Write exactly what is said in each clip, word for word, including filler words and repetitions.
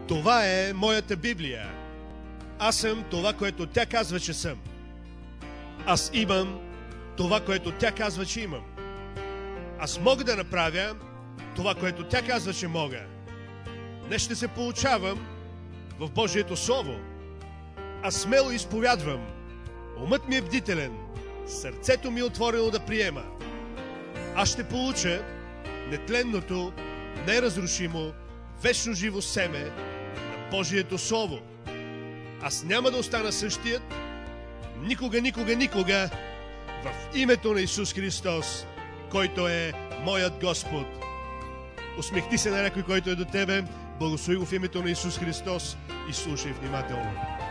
Това е моята Библия. Аз съм това, което тя казва, че съм. Аз имам това, което тя казва, че имам. Аз мога да направя това, което тя казва, че мога. Днес ще се получавам в Божието Слово. Аз смело изповядвам. Умът ми е бдителен. Сърцето ми е отворено да приема. Аз ще получа нетленното, неразрушимо, вечно живо семе на Божието Слово. Аз няма да остана същият, никога, никога, никога, в името на Исус Христос, който е моят Господ. Усмехни се на някой, който е до тебе, благослови го в името на Исус Христос и слушай внимателно.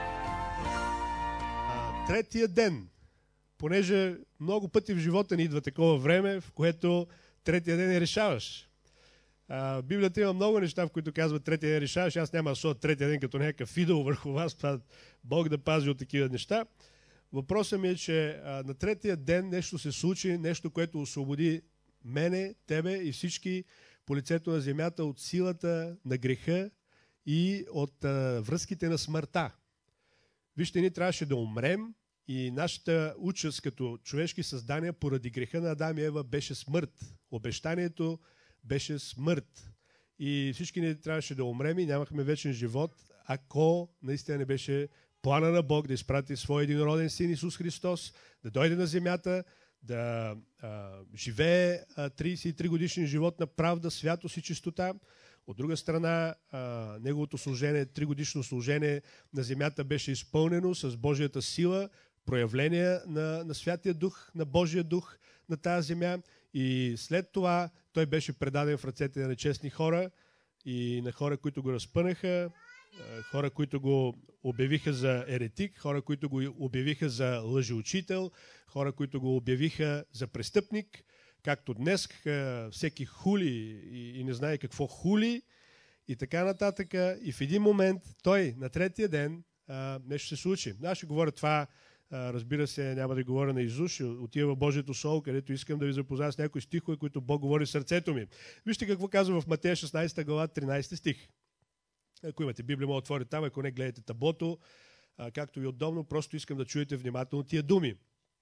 А, третия ден, понеже много пъти в живота ни идва такова време, в което третия ден е решаваш. А, Библията има много неща, в които казват третия ден решаваш. Аз няма да сложа третия ден като някакъв идол върху вас. Това Бог да пази от такива неща. Въпросът ми е, че а, на третия ден нещо се случи, нещо, което освободи мене, тебе и всички по лицето на земята от силата на греха и от а, връзките на смъртта. Вижте, ние трябваше да умрем и нашата участ като човешки създания поради греха на Адам и Ева беше смърт. Обещанието беше смърт. И всички ние трябваше да умрем и нямахме вечен живот, ако наистина не беше плана на Бог да изпрати своя единороден син Исус Христос, да дойде на земята, да а, живее а, тридесет и три годишен живот на правда, святост и чистота. От друга страна, а, неговото служение, тригодишно служение на земята беше изпълнено с Божията сила, проявление на, на Святия Дух, на Божия Дух на тази земя. И след това той беше предаден в ръцете на нечестни хора и на хора, които го разпънаха, хора, които го обявиха за еретик, хора, които го обявиха за лъжеучител, хора, които го обявиха за престъпник, както днес всеки хули и, и не знае какво хули и така нататък. И в един момент той на третия ден а, нещо се случи. Аз ще говоря това, а, разбира се, няма да говоря на Изус, ще отива в Божието Слово, където искам да ви запозная с някои стихове, които Бог говори в сърцето ми. Вижте какво казва в Матея шестнадесета глава, тринадесети стих. Ако имате Библия, мога да отворите там, ако не гледате таблото, а, както ви удобно, просто искам да чуете внимателно тия думи.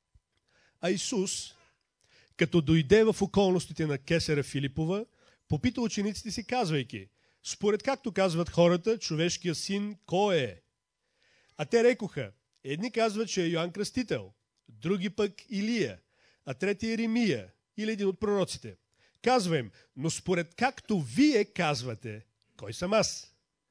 А Исус, като дойде в околностите на Кесара Филипова, попита учениците си, казвайки: според както казват хората, човешкият син кой е? А те рекоха: едни казват, че е Йоан Кръстител, други пък Илия, а трети Еремия или един от пророците. Казва им: но според както вие казвате, кой съм аз?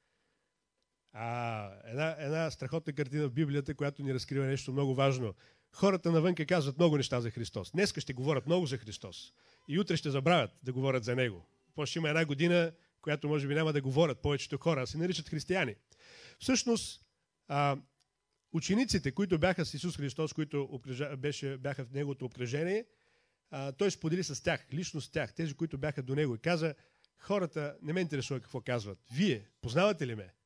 А, една, една страхотна картина в Библията, която ни разкрива нещо много важно. Хората навънка казват много неща за Христос. Днеска ще говорят много за Христос. И утре ще забравят да говорят за Него. После има една година, която може би няма да говорят повечето хора, а се наричат християни. Всъщност, а, учениците, които бяха с Исус Христос, които обкръжа, беше, бяха в Неговото обкръжение, а, той сподели с тях, лично с тях, тези, които бяха до Него, и каза: хората не ме интересува какво казват. Вие познавате ли ме?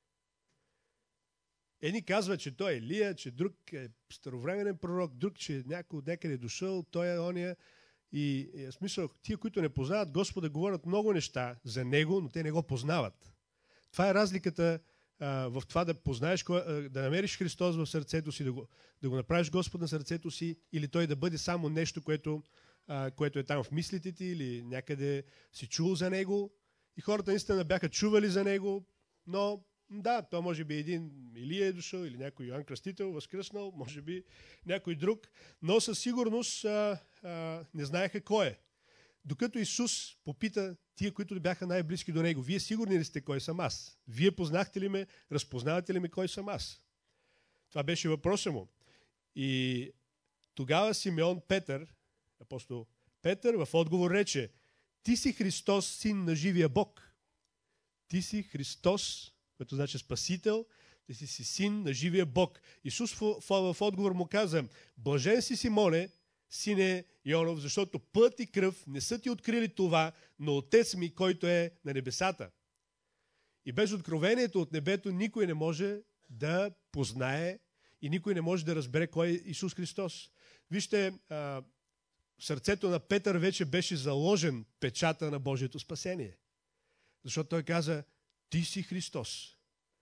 Едни казват, че той е Илия, че друг е старовременен пророк, друг, че някой от някъде е дошъл, той е ония. И, и смисъл, тия, които не познават Господа, говорят много неща за Него, но те не го познават. Това е разликата а, в това да познаеш, да намериш Христос в сърцето си, да го, да го направиш Господ на сърцето си, или той да бъде само нещо, което, а, което е там в мислите ти, или някъде си чул за Него. И хората наистина бяха чували за Него, но да, то може би един Илия е дошъл, или някой Йоан Кръстител възкръснал, може би някой друг, но със сигурност а, а, не знаеха кой е. Докато Исус попита тия, които бяха най-близки до Него: вие сигурни ли сте кой съм аз? Вие познахте ли ме? Разпознавате ли ме кой съм аз? Това беше въпросът му. И тогава Симеон Петър, апостол Петър, в отговор рече: ти си Христос, син на живия Бог. Ти си Христос, което значи Спасител, ти си си син на живия Бог. Исус в, в, в отговор му каза: блажен си, Симоне, сине Йонов, защото път и кръв не са ти открили това, но Отец ми, който е на небесата. И без откровението от небето никой не може да познае и никой не може да разбере кой е Исус Христос. Вижте, а, в сърцето на Петър вече беше заложен печата на Божието спасение. Защото той каза: ти си Христос.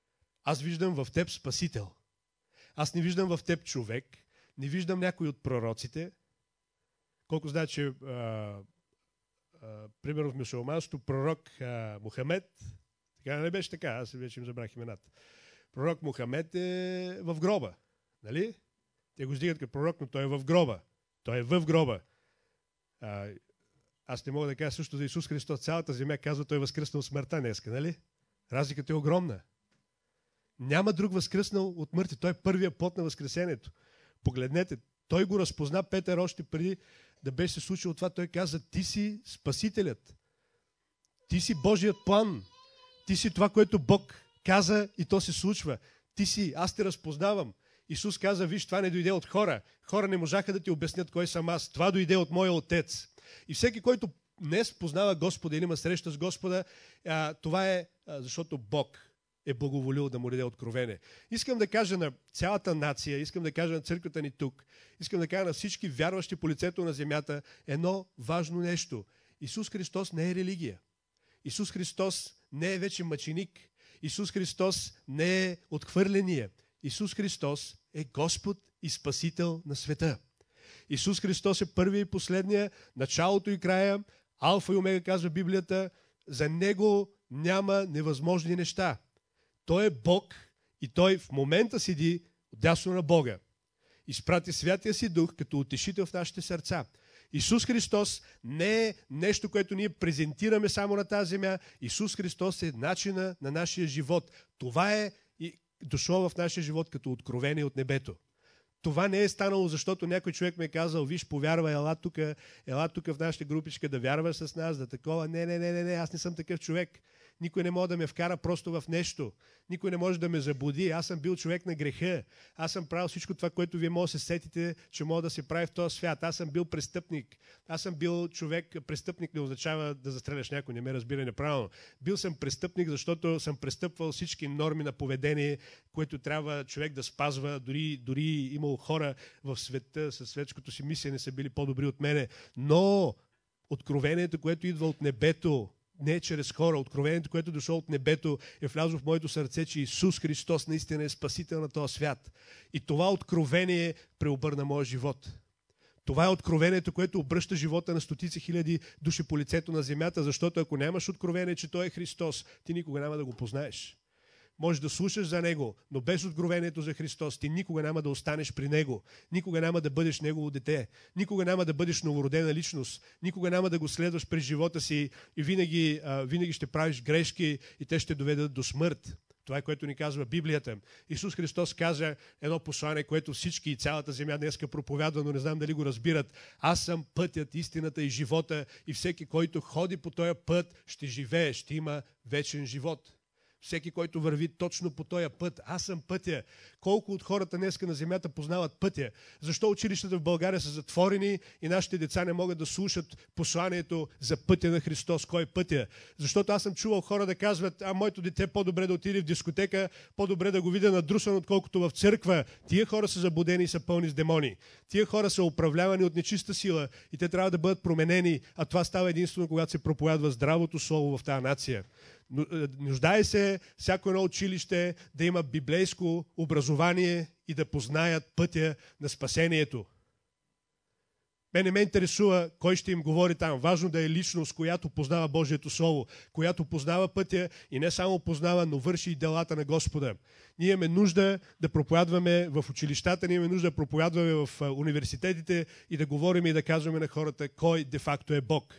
Аз виждам в теб Спасител. Аз не виждам в теб човек, не виждам някой от пророците. Колко знае, че а, а, примерно в мюсюлманството пророк а, Мухамед, така не беше така, аз вече им забрах имената. Пророк Мухамед е в гроба, нали? Те го издигат като пророк, но той е в гроба. Той е в гроба. А, аз не мога да кажа също за Исус Христос. Цялата земя казва, той е възкръснал от смъртта днеска, нали? Разликата е огромна. Няма друг възкръснал от мъртви. Той е първия плод на възкресението. Погледнете, той го разпозна Петър още преди да беше се случило това. Той каза, ти си Спасителят. Ти си Божият план. Ти си това, което Бог каза и то се случва. Ти си, аз те разпознавам. Исус каза, виж, това не дойде от хора. Хора не можаха да ти обяснят кой съм аз. Това дойде от моя Отец. И всеки, който днес познава Господа или има среща с Господа, а, това е а, защото Бог е благоволил да му даде откровение. Искам да кажа на цялата нация, искам да кажа на църквата ни тук, искам да кажа на всички вярващи по лицето на земята едно важно нещо. Исус Христос не е религия. Исус Христос не е вече мъченик. Исус Христос не е отхвърления. Исус Христос е Господ и Спасител на света. Исус Христос е първия и последния, началото и края, алфа и омега, казва Библията. За Него няма невъзможни неща. Той е Бог и Той в момента седи отдясно на Бога. Изпрати Святия си Дух като утешител в нашите сърца. Исус Христос не е нещо, което ние презентираме само на тази земя. Исус Христос е начина на нашия живот. Това е дошло в нашия живот като откровение от небето. Това не е станало, защото някой човек ми е казал, виж, повярвай, ела тук, ела тук в нашата групичка да вярваш с нас, да такова. Не, не, не, не, не, аз не съм такъв човек. Никой не може да ме вкара просто в нещо. Никой не може да ме заблуди. Аз съм бил човек на греха. Аз съм правил всичко това, което вие може да се сетите, че може да се прави в този свят. Аз съм бил престъпник. Аз съм бил човек. Престъпник не означава да застреляш някой, не ме разбира неправилно. Бил съм престъпник, защото съм престъпвал всички норми на поведение, което трябва човек да спазва. Дори, дори имал хора в света със светското си мислене са били по-добри от мене. Но откровението, което идва от небето, не е чрез хора. Откровението, което е дошло от небето, е влязло в моето сърце, че Исус Христос наистина е Спасител на този свят. И това откровение преобърна моя живот. Това е откровението, което обръща живота на стотици хиляди души по лицето на земята, защото ако нямаш откровение, че Той е Христос, ти никога няма да го познаеш. Можеш да слушаш за Него, но без откровението за Христос ти никога няма да останеш при Него. Никога няма да бъдеш Негово дете. Никога няма да бъдеш новородена личност. Никога няма да го следваш през живота си и винаги, а, винаги ще правиш грешки и те ще доведат до смърт. Това е, което ни казва Библията. Исус Христос каза едно послание, което всички и цялата земя днеска проповядва, но не знам дали го разбират. Аз съм пътят, истината и живота и всеки, който ходи по този път, ще живее, ще има вечен живот. Всеки, който върви точно по този път. Аз съм пътя. Колко от хората днеска на земята познават пътя? Защо училищата в България са затворени и нашите деца не могат да слушат посланието за пътя на Христос? Кой е пътя? Защото аз съм чувал хора да казват, а моето дете по-добре да отиде в дискотека, по-добре да го видя надрусан, отколкото в църква. Тия хора са заблудени и са пълни с демони. Тия хора са управлявани от нечиста сила и те трябва да бъдат променени, а това става единствено, когато се проповядва здравото слово в тази нация. Нуждае се всяко едно училище да има библейско образование и да познаят пътя на спасението. Мен не ме интересува кой ще им говори там. Важно да е личност, която познава Божието Слово, която познава пътя и не само познава, но върши и делата на Господа. Ние имаме нужда да проповядваме в училищата, ние имаме нужда да проповядваме в университетите и да говорим и да казваме на хората кой де-факто е Бог.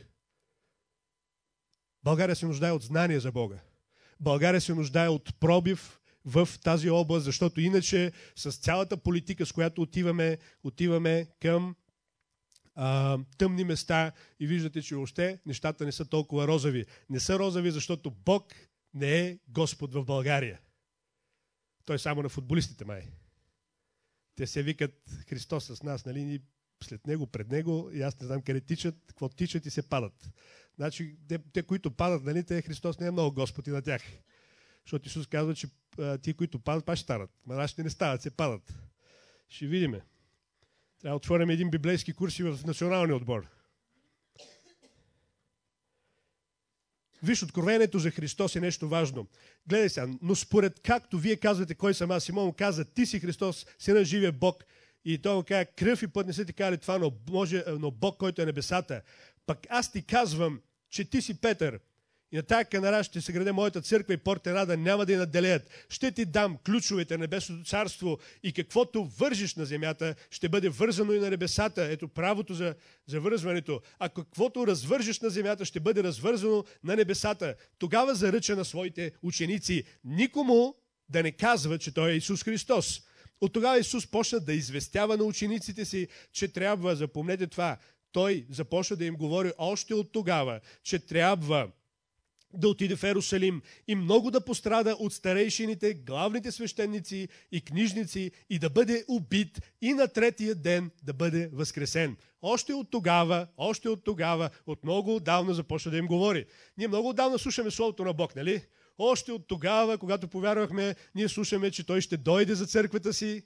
България се нуждае от знание за Бога. България се нуждае от пробив в тази област, защото иначе с цялата политика, с която отиваме, отиваме към а, тъмни места и виждате, че още нещата не са толкова розови. Не са розови, защото Бог не е Господ в България. Той е само на футболистите, май. Те се викат Христос с нас, нали? След него, пред него, и аз не знам къде тичат, какво тичат и се падат. Значи, те, те които падат, нали, те Христос не е много Господ и на тях. Защото Исус казва, че а, ти, които падат, пак ще станат. Ма нашите не стават, се падат. Ще видиме. Трябва да отворим един библейски курс и в националния отбор. Виж, откровението за Христос е нещо важно. Гледай сега, но според както вие казвате, кой съм аз, Симон каза, ти си Христос, сина на живия Бог. И той му каза, кръв и път не са ти казали това, но, може, но Бог, който е небесата. Пък аз ти казвам, че ти си Петър. И на тая канара ще се граде моята църква и порта рада няма да я наделеят. Ще ти дам ключовете на небесното царство и каквото вържиш на земята, ще бъде вързано и на небесата. Ето правото за, за вързването. А каквото развържиш на земята, ще бъде развързано на небесата. Тогава заръча на своите ученици никому да не казва, че той е Исус Христос. От тогава Исус почна да известява на учениците си, че трябва, запомнете това, той започна да им говори още от тогава, че трябва да отиде в Ерусалим и много да пострада от старейшините, главните свещеници и книжници и да бъде убит и на третия ден да бъде възкресен. Още от тогава, още от тогава, от много отдавна започна да им говори. Ние много отдавна слушаме Словото на Бог, нали? Още от тогава, когато повярвахме, ние слушаме, че Той ще дойде за църквата си.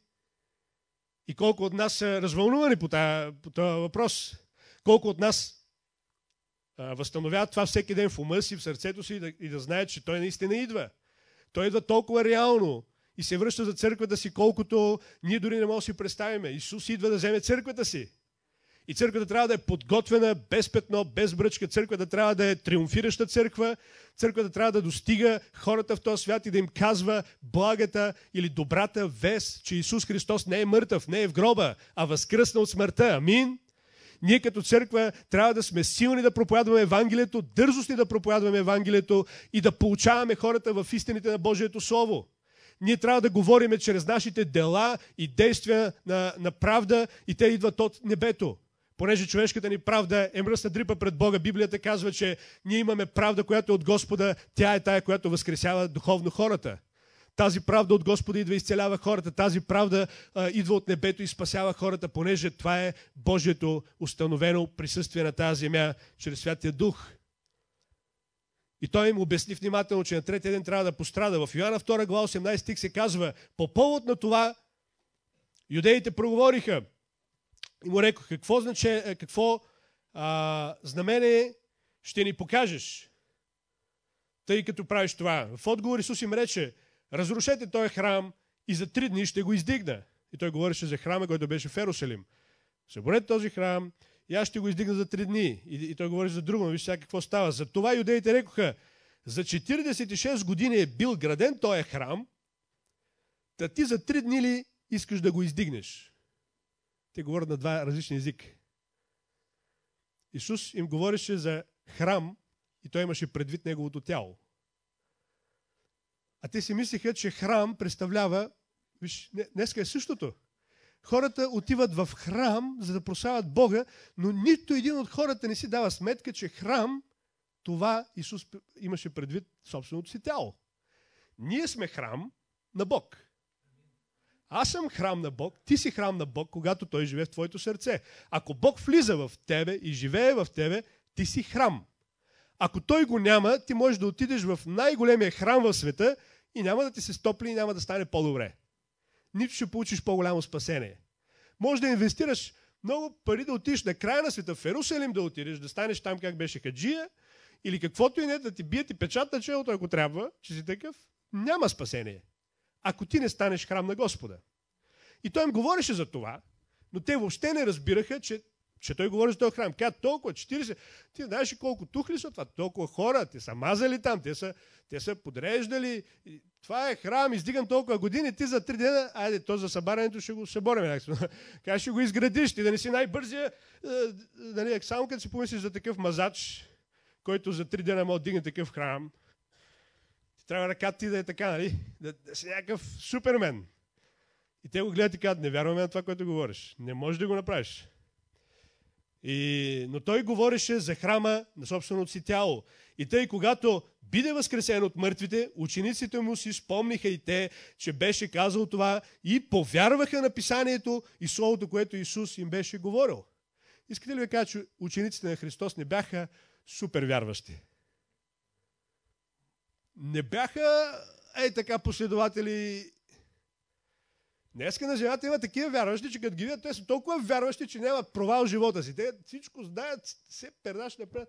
И колко от нас са развълнувани по този, по този въпрос. Колко от нас възстановяват това всеки ден в ума си, в сърцето си и да, и да знаят, че той наистина идва. Той идва толкова реално и се връща за църквата си, колкото ние дори не можем да си представим. Исус идва да вземе църквата си. И църквата трябва да е подготвена, без петно, без бръчка. Църквата трябва да е триумфираща църква. Църквата трябва да достига хората в този свят и да им казва благата или добрата вест, че Исус Христос не е мъртъв, не е в гроба, а възкръсна от смъртта. Амин. Ние като църква трябва да сме силни да проповядваме Евангелието, дързостни да проповядваме Евангелието и да получаваме хората в истините на Божието Слово. Ние трябва да говориме чрез нашите дела и действия на, на правда и те идват от небето. Понеже човешката ни правда е мръсна дрипа пред Бога, Библията казва, че ние имаме правда, която е от Господа, тя е тая, която възкресява духовно хората. Тази правда от Господа идва и изцелява хората. Тази правда а, идва от небето и спасява хората, понеже това е Божието установено присъствие на тази земя чрез Святия Дух. И той им обясни внимателно, че на третия ден трябва да пострада. В Йоанна втора глава осемнадесети стих се казва, по повод на това юдеите проговориха и му рекоха, какво, значи, какво а, знамение ще ни покажеш, тъй като правиш това. В отговор Исус им рече, разрушете този храм и за три дни ще го издигна. И той говореше за храма, който беше в Ерусалим. Съборете този храм и аз ще го издигна за три дни. И, и той говори за друго, но виж сега какво става. За това юдеите рекоха, за четиридесет и шест години е бил граден този храм, та ти за три дни ли искаш да го издигнеш? Те говорят на два различни езика. Исус им говореше за храм и той имаше предвид неговото тяло. А те си мислиха, че храм представлява... Виж, днеска е същото. Хората отиват в храм, за да прославят Бога, но нито един от хората не си дава сметка, че храм, това Исус имаше предвид собственото си тяло. Ние сме храм на Бог. Аз съм храм на Бог, ти си храм на Бог, когато Той живее в твоето сърце. Ако Бог влиза в тебе и живее в тебе, ти си храм. Ако Той го няма, ти можеш да отидеш в най-големия храм в света и няма да ти се стопли и няма да стане по-добре. Нито ще получиш по-голямо спасение. Може да инвестираш много пари да отидеш на края на света, в Ерусалим да отидеш, да станеш там как беше хаджия, или каквото и не, да ти бият и печат на челото, ако трябва, че си такъв, няма спасение. Ако ти не станеш храм на Господа. И той им говореше за това, но те въобще не разбираха, че, че той говори за този храм. Каза толкова, четиридесет, ти знаеш колко тухли са това, толкова хора, те са мазали там, те са, те са подреждали. Това е храм, издиган толкова години, ти за три дена, айде, то за събарянето ще го съборим. Как ще го изградиш, ти да не си най-бързия, нали, само като си помислиш за такъв мазач, който за три дена може да дигне такъв храм, ти трябва ръката ти да е така, нали? Да, да си някакъв супермен. И те го гледат и казват, не вярваме на това, което говориш. Не можеш да го направиш. И, но той говореше за храма на собственото си тяло. И тъй, когато биде възкресен от мъртвите, учениците му си спомниха и те, че беше казал това и повярваха на писанието и словото, което Исус им беше говорил. Искате ли да кажа, че учениците на Христос не бяха супер вярващи? Не бяха ей така последователи. Днеска на земята има такива вярващи, че като ги видят, те са толкова вярващи, че нямат провал в живота си. Те всичко знаят, се пердаш напред.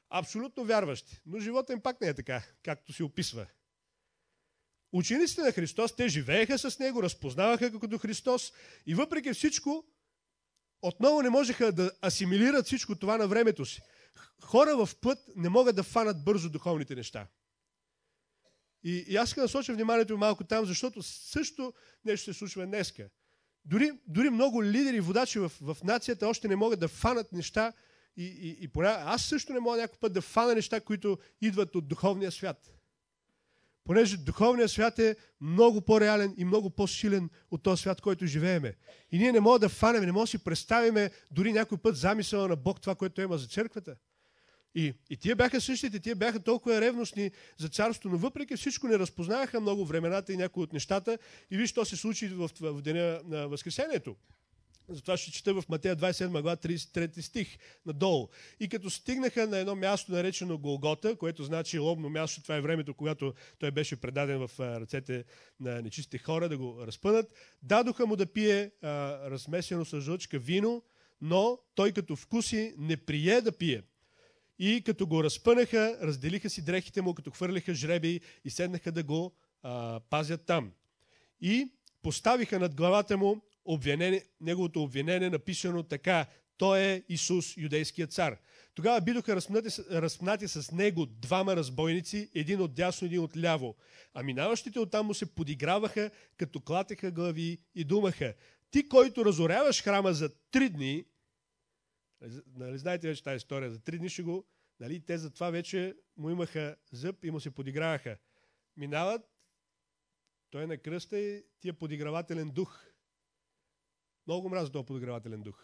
Абсолютно вярващи. Но живота им пак не е така, както си описва. Учениците на Христос, те живееха с Него, разпознаваха го като Христос и въпреки всичко, отново не можеха да асимилират всичко това на времето си. Хора в път не могат да фанат бързо духовните неща. И, и аз искам да насоча вниманието малко там, защото също нещо се случва днеска. Дори, дори много лидери и водачи в, в нацията още не могат да фанат неща и, и, и поне, аз също не мога някой път да фана неща, които идват от духовния свят. Понеже духовният свят е много по-реален и много по-силен от този свят, в който живееме. И ние не можем да фанем, не можем да си представиме дори някой път замисъла на Бог, това, което има за църквата. И, и тия бяха същите, тия бяха толкова ревностни за царство, но въпреки всичко не разпознаваха много времената и някои от нещата. И виж, що се случи в, в деня на Възкресението. Затова ще чета в Матея двадесет и седма глава, тридесет и трети стих надолу. И като стигнаха на едно място, наречено Голгота, което значи лобно място, това е времето, когато той беше предаден в ръцете на нечисти хора да го разпънат, дадоха му да пие а, размесено с жълчка вино, но той като вкуси не прие да пие. И като го разпънаха, разделиха си дрехите му, като хвърлиха жребий и седнаха да го а, пазят там. И поставиха над главата му обвинение, неговото обвинение, написано така: той е Исус, юдейският цар. Тогава бидоха разпнати, разпнати с него двама разбойници, един от дясно, един от ляво. А минаващите оттам му се подиграваха, като клатеха глави и думаха: ти, който разоряваш храма за три дни, нали знаете вече тази история, за три дни ще го, нали, те затова вече му имаха зъб и му се подиграваха. Минават, той е на кръста и тия подигравателен дух. Много мразя този подигравателен дух.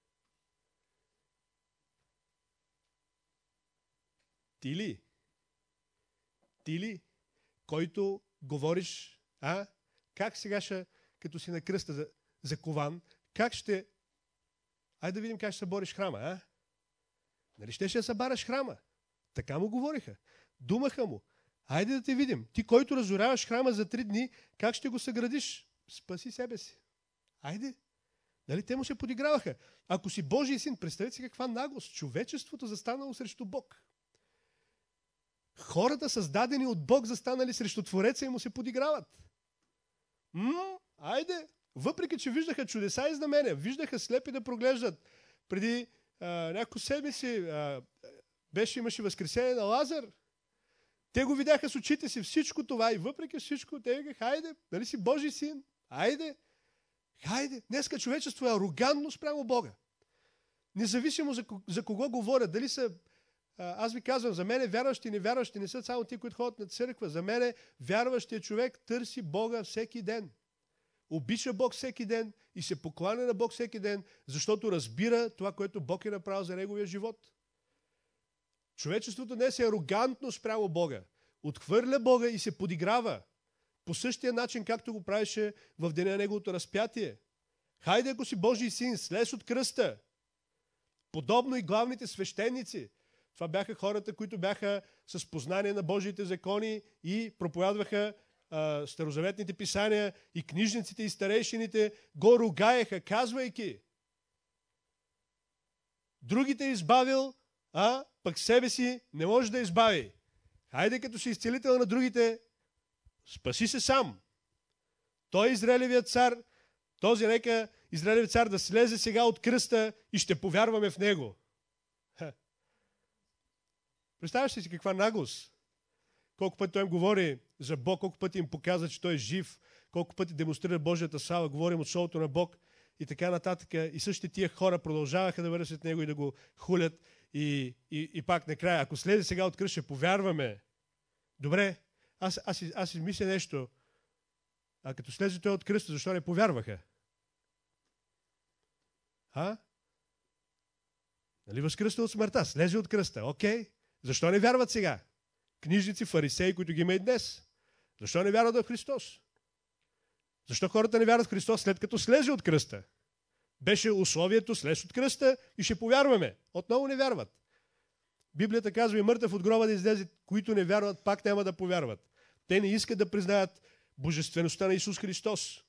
Ти ли? Ти ли? Който говориш, а? Как сега ще, като си на кръста за, за кован, как ще... Айде да видим как ще събориш храма, а? Нали ще ще събараш храма? Така му говориха. Думаха му: айде да те видим. Ти, който разоряваш храма за три дни, как ще го съградиш? Спаси себе си. Айде. Нали, те му се подиграваха. Ако си Божий син, представете си каква наглост. Човечеството застанало срещу Бог. Хората, създадени от Бог, застанали срещу Твореца и му се подиграват. М-м, айде! Въпреки че виждаха чудеса и знамения, виждаха слепи да проглеждат. Преди а, няколко седмици а, беше, имаше възкресение на Лазар. Те го видяха с очите си всичко това и въпреки всичко те викаха: хайде, нали си Божий син? Айде! Хайде! Днеска човечество е арогантно спрямо Бога. Независимо за, за кого говорят, дали са... Аз ви казвам, за мен вярващи и невярващи не са само ти, които ходят на църква. За мен вярващият човек търси Бога всеки ден. Обича Бог всеки ден и се покланя на Бог всеки ден, защото разбира това, което Бог е направил за неговия живот. Човечеството днес е арогантно спрямо Бога. Отхвърля Бога и се подиграва. По същия начин, както го правеше в деня на неговото разпятие. Хайде, ако си Божий син, слез от кръста. Подобно и главните свещеници. Това бяха хората, които бяха с познание на Божиите закони и проповядваха а, старозаветните писания, и книжниците и старейшините го ругаеха, казвайки: другите е избавил, а пък себе си не може да избави. Хайде, като си изцелител на другите, спаси се сам. Той е Израилевият цар. Този нека Израилевият цар да слезе сега от кръста и ще повярваме в него. Ха. Представяш ли си каква наглост? Колко пъти той им говори за Бог, колко пъти им показва, че той е жив, колко пъти демонстрира Божията слава, говорим от шоуто на Бог и така нататък. И същите тия хора продължаваха да вървят след него и да го хулят. И, и, и пак накрая, ако слезе сега от кръста, ще повярваме. Добре, аз, аз, аз, аз мисля нещо. А като слезе той от кръста, защо не повярваха? А? Нали възкръсна от смъртта? Слезе от кръста. Окей. Защо не вярват сега? Книжници, фарисеи, които ги има и днес. Защо не вярват в Христос? Защо хората не вярват в Христос след като слезе от кръста? Беше условието: слез от кръста и ще повярваме. Отново не вярват. Библията казва: и мъртъв от гроба да излезе, които не вярват, пак няма да повярват. Те не искат да признаят божествеността на Исус Христос.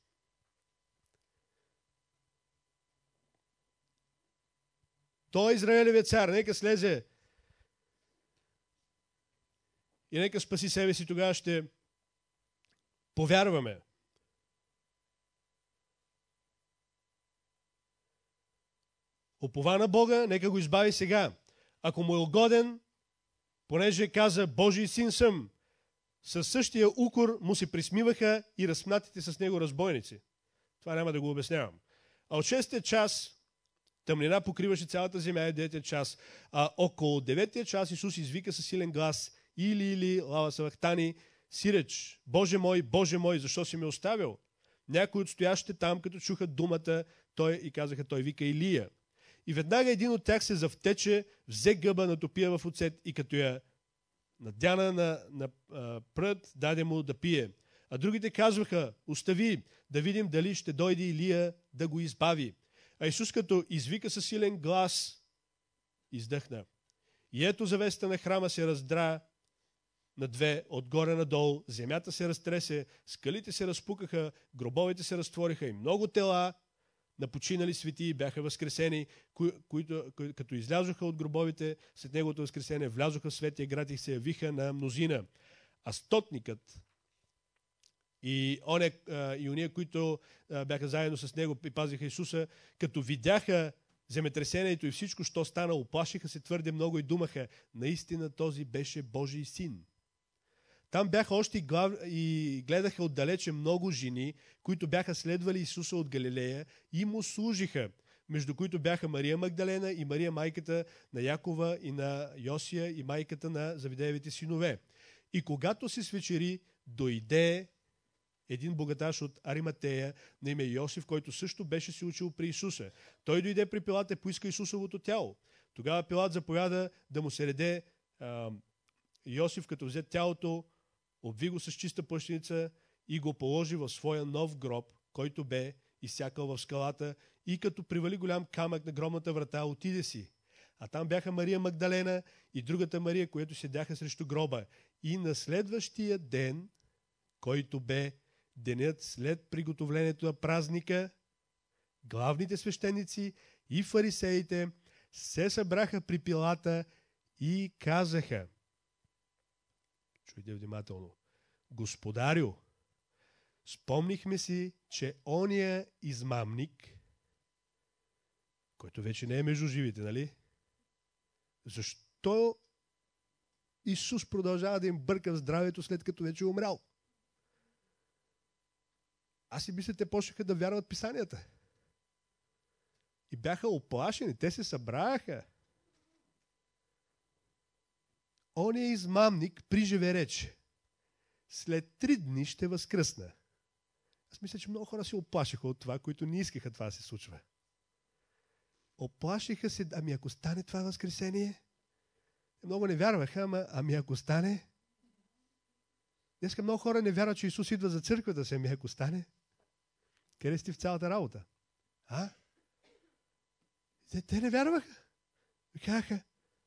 Той е Израилевият цар, нека слезе И нека спаси себе си, тогава ще повярваме. Опова на Бога, нека го избави сега. Ако му е угоден, понеже каза Божий син съм, със същия укор му се присмиваха и разпнатите с него разбойници. Това няма да го обяснявам. А от шестия час тъмнина покриваше цялата земя и деветия час. А около деветия час Исус извика със силен глас: Или, или, лава савахтани, сиреч, Боже мой, Боже мой, защо си ме оставил? Някои от стоящите там, като чуха думата, той и казаха, той вика Илия. И веднага един от тях се завтече, взе гъба, натопи я в оцет и като я надяна на, на а, прът, даде му да пие. А другите казваха: остави, да видим дали ще дойде Илия да го избави. А Исус като извика със силен глас, издъхна. И ето завесата на храма се раздра на две, отгоре надолу, земята се разтресе, скалите се разпукаха, гробовете се разтвориха и много тела на починали светии бяха възкресени, кои, които, кои, като излязоха от гробовите след неговото възкресение, влязоха в светия град и се явиха на мнозина. А стотникът и, оне, и уния, които бяха заедно с него и пазиха Исуса, като видяха земетресението и всичко, що стана, оплашиха се твърде много и думаха: наистина този беше Божий син. Там бяха още глав... и гледаха отдалече много жени, които бяха следвали Исуса от Галилея и му служиха, между които бяха Мария Магдалена и Мария, майката на Якова и на Йосия и майката на Завидеевите синове. И когато се свечери, дойде един богаташ от Ариматея на име Йосиф, който също беше се учил при Исуса. Той дойде при Пилат и поиска Исусовото тяло. Тогава Пилат заповяда да му се реде. а, Йосиф, като взе тялото, обви го с чиста плащеница и го положи в своя нов гроб, който бе изсякал в скалата, и като привали голям камък на гробната врата, отиде си. А там бяха Мария Магдалена и другата Мария, които седяха срещу гроба. И на следващия ден, който бе денят след приготовлението на празника, главните свещеници и фарисеите се събраха при Пилата и казаха: чуйте внимателно: Господарю, спомнихме си, че ония измамник, който вече не е между живите, нали? Защо Исус продължава да им бърка в здравето, след като вече е умрял? Аз си мисля, те почнаха да вярват писанията. И бяха оплашени. Те се събраха. Оня измамник приживе рече: след три дни ще възкръсна. Аз мисля, че много хора се оплашиха от това, които не искаха това да се случва. Оплашиха се: ами ако стане това възкресение? Много не вярваха, ама ами ако стане? Днеска много хора не вярват, че Исус идва за църквата си. Ами ако стане? Къде сте в цялата работа? А? Те, те не вярваха. Казаха: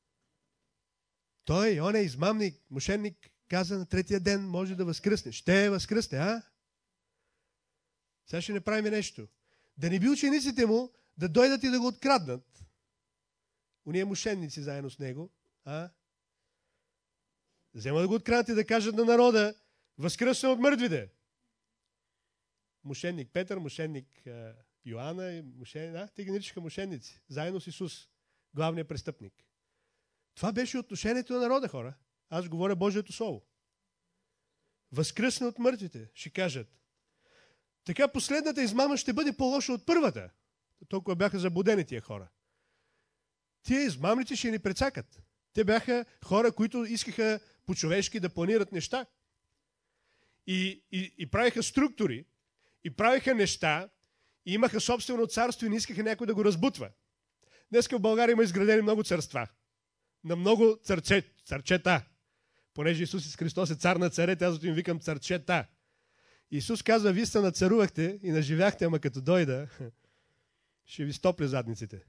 той, он е измамник, мошенник, каза на третия ден може да възкръсне. Ще възкръсне, а? Сега ще направим нещо. Да не би учениците му да дойдат и да го откраднат. Уния мошенници заедно с него, а? Взема да го откраднат и да кажат на народа: възкръсне от мъртвите. Мошенник Петър, мошенник а, Йоанна, и мошенник, а? Те ги наричаха мошенници, заедно с Исус, главният престъпник. Това беше отношението на народа, хора. Аз говоря Божието Слово. Възкръсне от мъртвите, ще кажат. Така последната измама ще бъде по-лоша от първата. Толкова бяха заблудени тия хора. Тия измамници ще ни прецакат. Те бяха хора, които искаха по-човешки да планират неща. И, и, и правиха структури, и правиха неща, и имаха собствено царство и не искаха някой да го разбутва. Днеска в България има изградени много царства. На много царче, царчета. Понеже Исус Христос е цар на царете, аз им викам царчета. Исус казва: вие сте нацарувахте и наживяхте, ама като дойда, ще ви стопля задниците.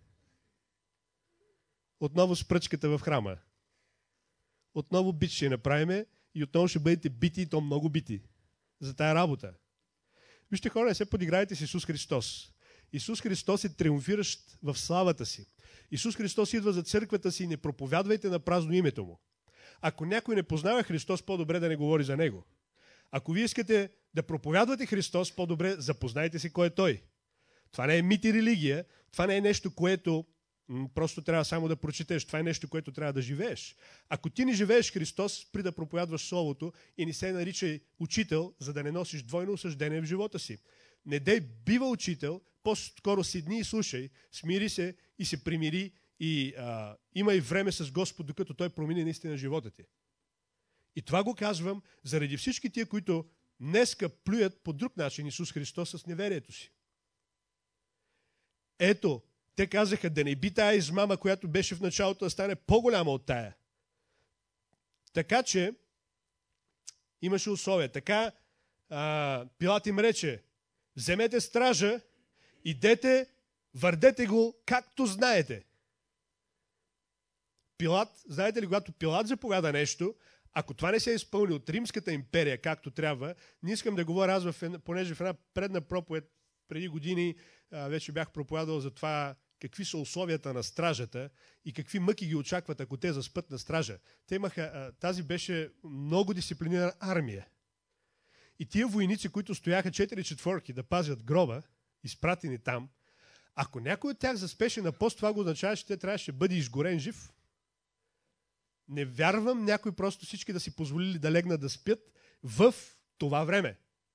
Отново с пръчката в храма. Отново бит ще направиме и отново ще бъдете бити, и то много бити. За тая работа. Вижте, хора, не се подиграйте с Исус Христос. Исус Христос е триумфиращ в славата си. Исус Христос идва за църквата си и не проповядвайте на празно името му. Ако някой не познава Христос, по-добре да не говори за Него. Ако вие искате да проповядвате Христос, по-добре запознайте се кой е Той. Това не е мит и религия, това не е нещо, което м- просто трябва само да прочетеш, това е нещо, което трябва да живееш. Ако ти не живееш Христос, при да проповядваш Словото и не се наричай учител, за да не носиш двойно осъждение в живота си. Не дей бива учител, по-скоро седни и слушай, смири се и се примири и а, имай време с Господ, докато Той промени наистина живота ти. И това го казвам заради всички тия, които днеска плюят по друг начин Исус Христос с неверието си. Ето, те казаха да не би тая измама, която беше в началото, да стане по-голяма от тая. Така че имаше условия. Така а, Пилат им рече, вземете стража, идете, върдете го, както знаете. Пилат, знаете ли, когато Пилат заповяда нещо, ако това не се изпълни от Римската империя, както трябва, не искам да говоря аз, в, понеже в една предна проповед преди години а, вече бях проповядал за това какви са условията на стражата и какви мъки ги очакват, ако те заспът на стража. Те имаха, а, тази беше много дисциплинирана армия. И тия войници, които стояха четири четворки да пазят гроба, изпратени там, ако някой от тях заспеше на пост, това го означава, че те трябваше да бъде изгорен жив. Не вярвам някой просто всички да си позволили да легнат да спят в това време.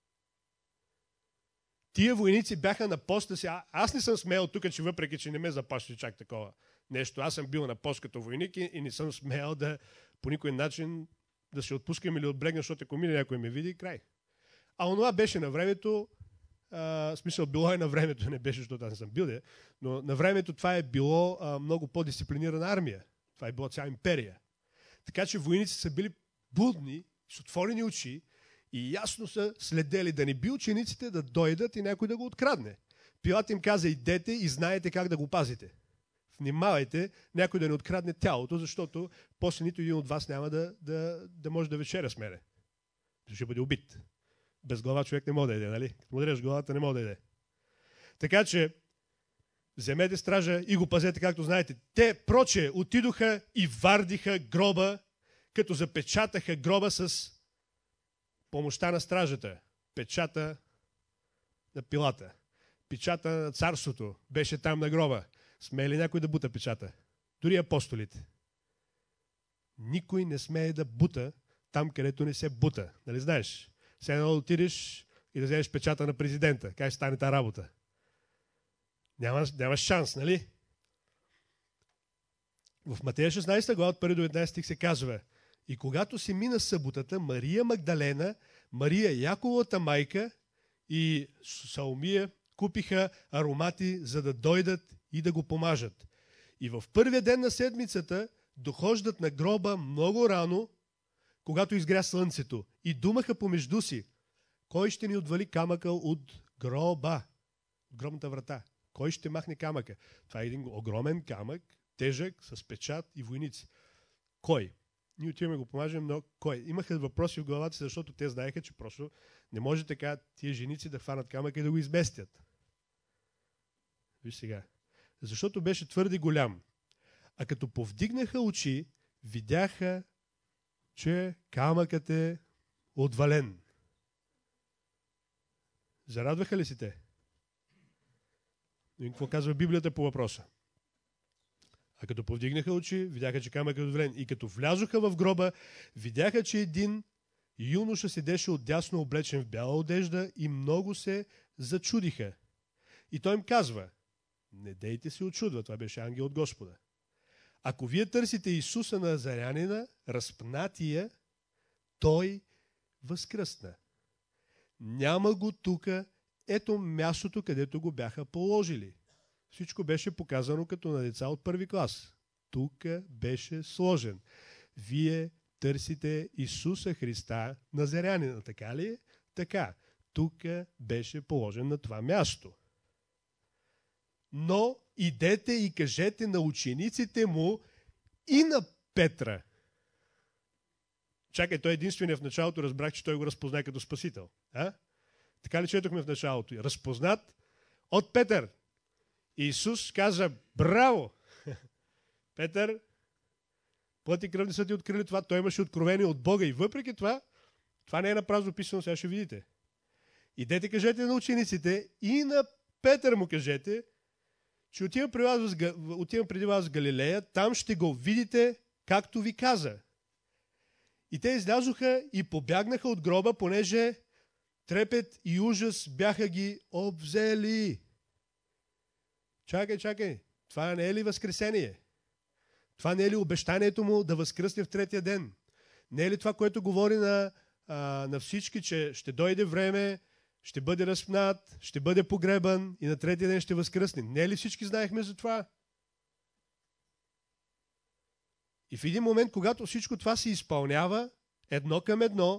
Тия войници бяха на поста си. А, аз не съм смеял тук, че въпреки, че не ме запашли чак такова нещо. Аз съм бил на пост като войник и, и не съм смеял да по никой начин да се отпускам или отблегна, защото ако мине някой ме види, край. А онова беше на времето, а, в смисъл било е на времето, не беше, защото аз не съм бил, де, но на времето това е било а, много по-дисциплинирана армия. Това е било цяла империя. Така че войници са били будни, с отворени очи и ясно са следели да не би учениците да дойдат и някой да го открадне. Пилат им каза, идете и знаете как да го пазите. Внимавайте някой да не открадне тялото, защото после нито един от вас няма да, да, да може да вечеря с мене. Ще бъде убит. Без глава човек не може да иде, нали? Като му дадеш главата, не може да иде. Така че вземете стража и го пазете, както знаете. Те, проче, отидоха и вардиха гроба, като запечатаха гроба с помощта на стражата. Печата на Пилата. Печата на царството беше там на гроба. Смее ли някой да бута печата? Дори апостолите. Никой не смее да бута там, където не се бута. Нали знаеш? Сега да отидеш и да вземеш печата на президента. Как ще стане тази работа? Няма, няма шанс, нали? В Матея шестнадесета глава от първи до деветнадесети стих се казва: и когато се мина съботата, Мария Магдалена, Мария Яковата майка и Саломия купиха аромати, за да дойдат и да го помажат. И в първия ден на седмицата дохождат на гроба много рано, когато изгря слънцето, и думаха помежду си: кой ще ни отвали камъка от гроба, от гробната врата? Кой ще махне камъка? Това е един огромен камък, тежък, с печат и войници. Кой? Ние отиваме го помажем, но кой? Имаха въпроси в главата си, защото те знаеха, че просто не може така тия женици да хванат камъка и да го изместят. Виж сега. Защото беше твърде голям. А като повдигнаха очи, видяха, че камъкът е отвален. Зарадваха ли си те? И какво казва Библията по въпроса? А като повдигнаха очи, видяха, че камъкът е отвален. И като влязоха в гроба, видяха, че един юноша седеше отдясно облечен в бяла одежда и много се зачудиха. И той им казва: не дейте се очудва, това беше ангел от Господа. Ако вие търсите Исуса Назарянина, разпнатия, той възкръсна. Няма го тука, ето мястото, където го бяха положили. Всичко беше показано като на деца от първи клас. Тук беше сложен. Вие търсите Исуса Христа Назарянина, така ли? Така. Тук беше положен на това място. Но идете и кажете на учениците му и на Петра. Чакай, той единственият в началото разбрах, че той го разпозна като Спасител. А? Така ли четохме в началото? Разпознат от Петър. Исус каза: браво! Петър, Плът и кръв не са ти открили това. Той имаше откровение от Бога и въпреки това, това не е напразно писано, сега ще видите. Идете, кажете на учениците и на Петър му кажете, че отивам преди вас в, отивам преди вас в Галилея, там ще го видите, както ви каза. И те излязоха и побягнаха от гроба, понеже трепет и ужас бяха ги обзели. Чакай, чакай. Това не е ли възкресение? Това не е ли обещанието му да възкръсне в третия ден? Не е ли това, което говори на, а, на всички, че ще дойде време, ще бъде разпнат, ще бъде погребан и на третия ден ще възкръсне? Не е ли всички знаехме за това? И в един момент, когато всичко това се изпълнява, едно към едно,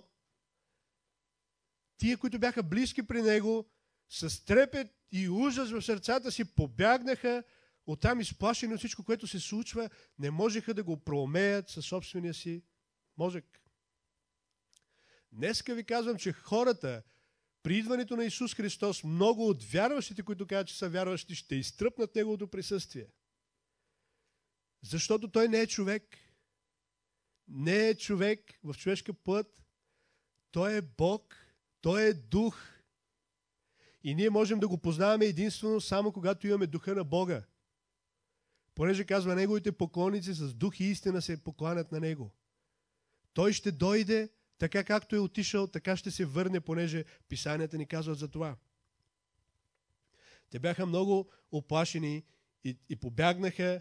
тия, които бяха близки при него, с трепет и ужас в сърцата си побягнаха, оттам изплашени от всичко, което се случва, не можеха да го проумеят със собствения си мозък. Днеска ви казвам, че хората при идването на Исус Христос, много от вярващите, които казват, че са вярващи, ще изтръпнат Неговото присъствие. Защото Той не е човек. Не е човек в човешка плът. Той е Бог. Той е Дух. И ние можем да го познаваме единствено само когато имаме Духа на Бога. Понеже казва, Неговите поклонници с дух и истина се покланят на Него. Той ще дойде, така както е отишъл, така ще се върне, понеже писанията ни казват за това. Те бяха много оплашени и, и побягнаха.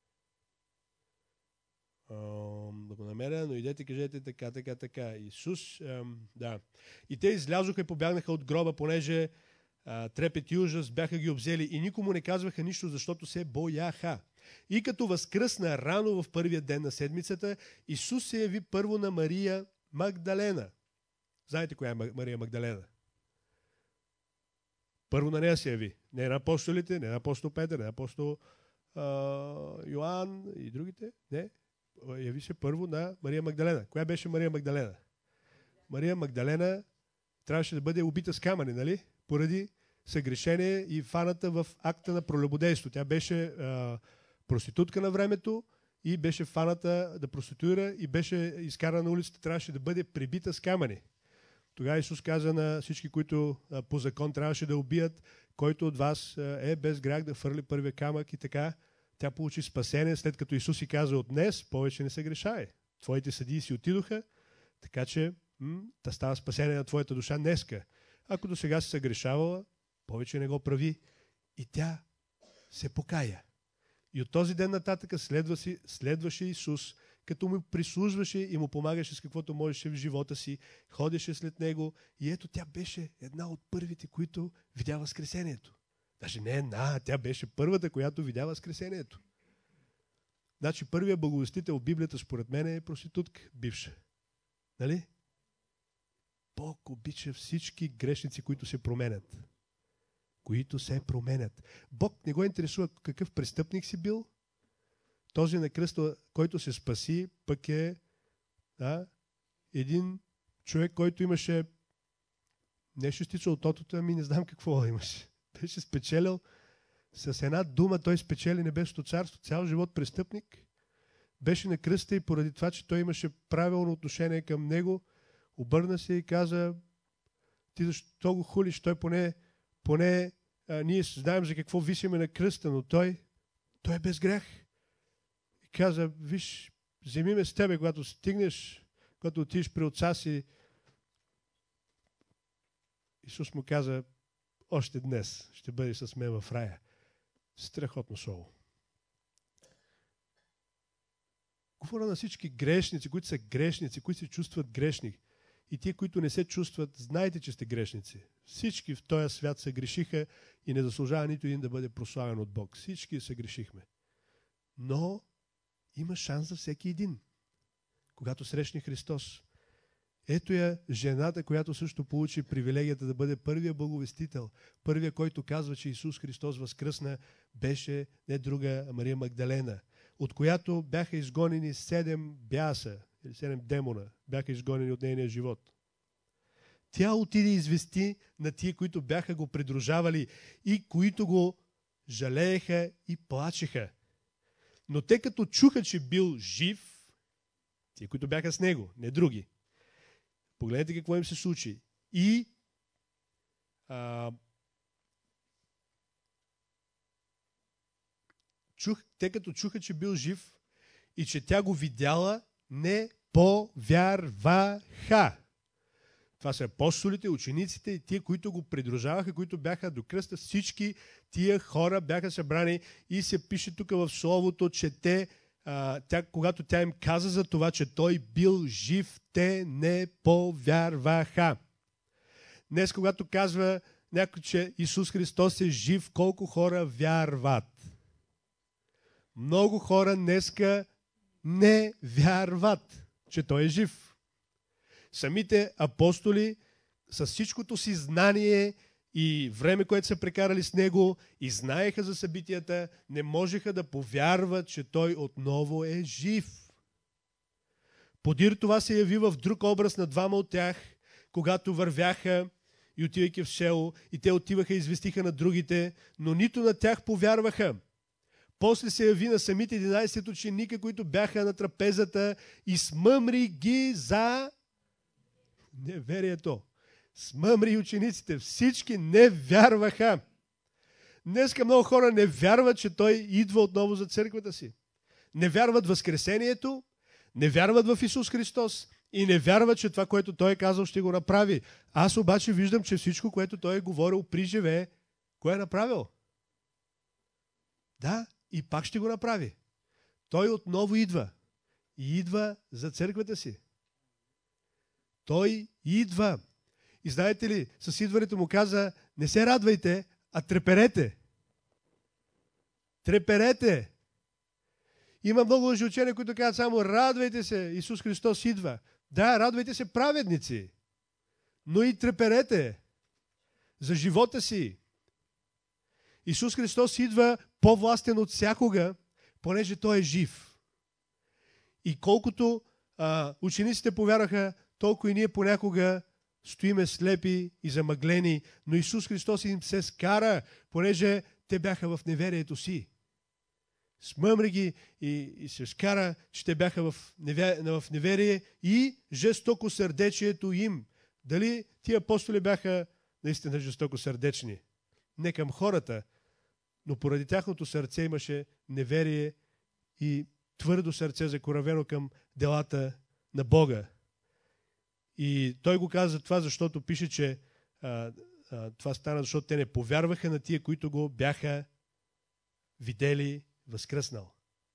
Ам, да го намеря, но идете, кажете така, така, така. Исус, ам, да. И те излязоха и побягнаха от гроба, понеже а, трепет и ужас бяха ги обзели и никому не казваха нищо, защото се бояха. И като възкръсна рано в първия ден на седмицата, Исус се яви първо на Мария Магдалена. Знаете коя е Мария Магдалена? Първо на нея се яви. Не на апостолите, не на апостол Петър, не на апостол а, Йоан и другите. Не. Яви се първо на Мария Магдалена. Коя беше Мария Магдалена? Мария Магдалена трябваше да бъде убита с камъни, нали? Поради съгрешение и фаната в акта на прелюбодейство. Тя беше а, проститутка на времето и беше фаната да проституира и беше изкарана на улицата, трябваше да бъде прибита с камъни. Тогава Исус каза на всички, които а, по закон трябваше да убият, който от вас а, е без грях да фърли първия камък и така. Тя получи спасение, след като Исус си каза от днес, повече не се грешае. Твоите съдии си отидоха, така че м- да става спасение на твоята душа днеска. Ако до сега си се грешавала, повече не го прави. И тя се покая. И от този ден нататък следваше, следваше Исус, като му прислужваше и му помагаше с каквото можеше в живота си, ходеше след него и ето тя беше една от първите, които видя възкресението. Даже не една, тя беше първата, която видя възкресението. Значи първият благовестител в Библията, според мен, е проститутка, бивша. Нали? Бог обича всички грешници, които се променят. Които се променят. Бог не го интересува какъв престъпник си бил. Този на кръста, който се спаси, пък е да, един човек, който имаше не шестица от тотото, ами не знам какво имаше. Беше спечелил с една дума, той спечели небесното царство, цял живот престъпник. Беше на кръста и поради това, че той имаше правилно отношение към него, обърна се и каза, ти защо го хулиш, той поне, поне а, ние знаем за какво висиме на кръста, но той, той е без грях. И каза, виж, вземи ме с тебе, когато стигнеш, когато отидеш при отца си. Исус му каза, още днес ще бъдеш с мен в рая. Страхотно слово. Говоря на всички грешници, които са грешници, които се чувстват грешни. И тие, които не се чувстват, знаете, че сте грешници. Всички в този свят се грешиха и не заслужава нито един да бъде прославен от Бог. Всички се грешихме. Но има шанс за всеки един. Когато срещне Христос. Ето я жената, която също получи привилегията да бъде първия благовестител. Първия, който казва, че Исус Христос възкръсна, беше не друга, а Мария Магдалена, от която бяха изгонени седем бяса, или седем демона, бяха изгонени от нейния живот. Тя отиде и извести на тия, които бяха го придружавали и които го жалееха и плачеха. Но те като чуха, че бил жив, тия, които бяха с него, не други. Погледнете какво им се случи. И а, чух, те като чуха, че бил жив и че тя го видяла, не повярваха. Това са апостолите, учениците и тия, които го придружаваха, които бяха до кръста. Всички тия хора бяха събрани и се пише тук в Словото, че те, а, тя, когато тя им каза за това, че той бил жив, те не повярваха. Днес, когато казва някой, че Исус Христос е жив, колко хора вярват? Много хора днеска не вярват, че той е жив. Самите апостоли с всичкото си знание и време, което са прекарали с него и знаеха за събитията, не можеха да повярват, че той отново е жив. Подир това се яви в друг образ на двама от тях, когато вървяха и отивайки в село, и те отиваха и известиха на другите, но нито на тях повярваха. После се яви на самите единайсет ученика, които бяха на трапезата, и смъмри ги за неверието. Смъмри учениците. Всички не вярваха. Днеска много хора не вярват, че той идва отново за църквата си. Не вярват в Възкресението, не вярват в Исус Христос и не вярват, че това, което той е казал, ще го направи. Аз обаче виждам, че всичко, което той е говорил при живее, кое е направил? Да, и пак ще го направи. Той отново идва. И идва за църквата си. Той идва. И знаете ли, с идването му каза, не се радвайте, а треперете. Треперете. Има много лъжеучения, които казват само радвайте се, Исус Христос идва. Да, радвайте се, праведници. Но и треперете за живота си. Исус Христос идва по-властен от всякога, понеже той е жив. И колкото а, учениците повярваха, толкова и ние понякога стоиме слепи и замъглени, но Исус Христос им се скара, понеже те бяха в неверието си. Смъмри ги и, и се скара, че те бяха в, неве, в неверие и жестоко сърдечието им. Дали тия апостоли бяха наистина жестоко сърдечни? Не към хората, но поради тяхното сърце имаше неверие и твърдо сърце закоравено към делата на Бога. И той го каза това, защото пише, че а, а, това стана, защото те не повярваха на тия, които го бяха видели възкръснал.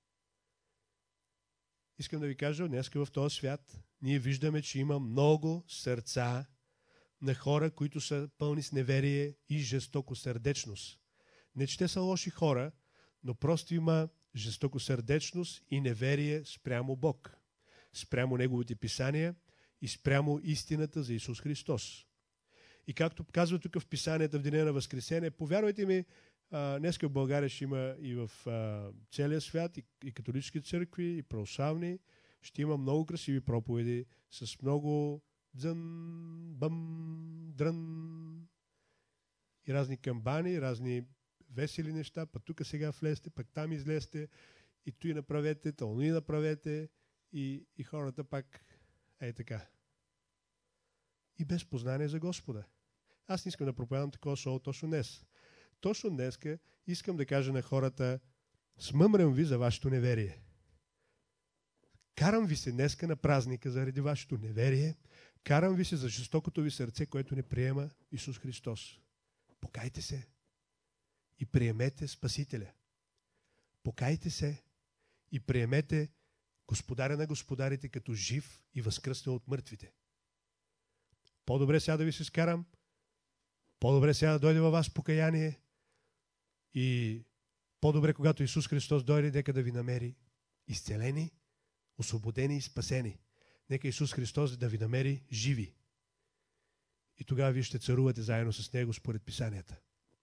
Искам да ви кажа, днес в този свят ние виждаме, че има много сърца на хора, които са пълни с неверие и жестоко сърдечност. Не, че те са лоши хора, но просто има жестоко сърдечност и неверие спрямо Бог, спрямо Неговите писания и спрямо истината за Исус Христос. И както казва тук в писанията в деня на Възкресение, повярвайте ми, днеска в България ще има и в а, целия свят, и, и католически църкви, и православни, ще има много красиви проповеди с много дзън, бъм, дрън и разни камбани, разни весели неща, пък тук сега влезте, пък там излезте, и той направете, то и направете, и, и хората пак е така. И без познание за Господа. Аз не искам да проповядам такова слово точно днес. Точно днеска искам да кажа на хората, смъмрям ви за вашето неверие. Карам ви се днеска на празника заради вашето неверие, карам ви се за жестокото ви сърце, което не приема Исус Христос. Покайте се и приемете Спасителя. Покайте се и приемете Господаря на господарите като жив и възкръснал от мъртвите. По-добре сега да ви се скарам, по-добре сега да дойде във вас покаяние и по-добре, когато Исус Христос дойде, нека да ви намери изцелени, освободени и спасени. Нека Исус Христос да ви намери живи. И тогава вие ще царувате заедно с Него според писанията.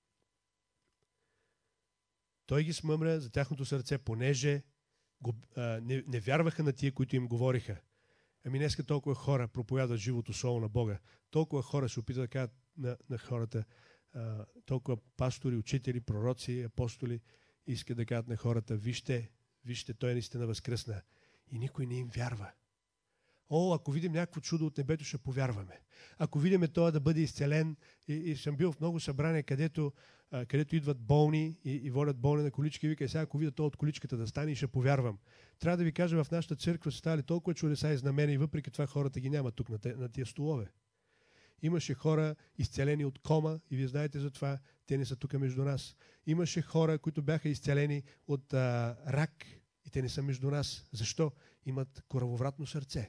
Той ги смъмря за тяхното сърце, понеже го, а, не, не вярваха на тия, които им говориха. Ами днеска толкова хора проповядват живото слово на Бога. Толкова хора се опитват да кажат на, на хората, а, толкова пастори, учители, пророци, апостоли искат да кажат на хората, вижте, вижте, той наистина възкръсна. И никой не им вярва. О, ако видим някакво чудо от небето, ще повярваме. Ако видим това да бъде изцелен, и, и съм бил в много събрания, където, а, където идват болни и, и водят болни на колички, и вика, сега ако видя това от количката да стане, и ще повярвам. Трябва да ви кажа, в нашата църква са ставали толкова чудеса и знамения, и въпреки това хората ги няма тук на, те, на тия столове. Имаше хора изцелени от кома, и вие знаете за това, те не са тук между нас. Имаше хора, които бяха изцелени от а, рак, и те не са между нас. Защо? Имат коравовратно сърце.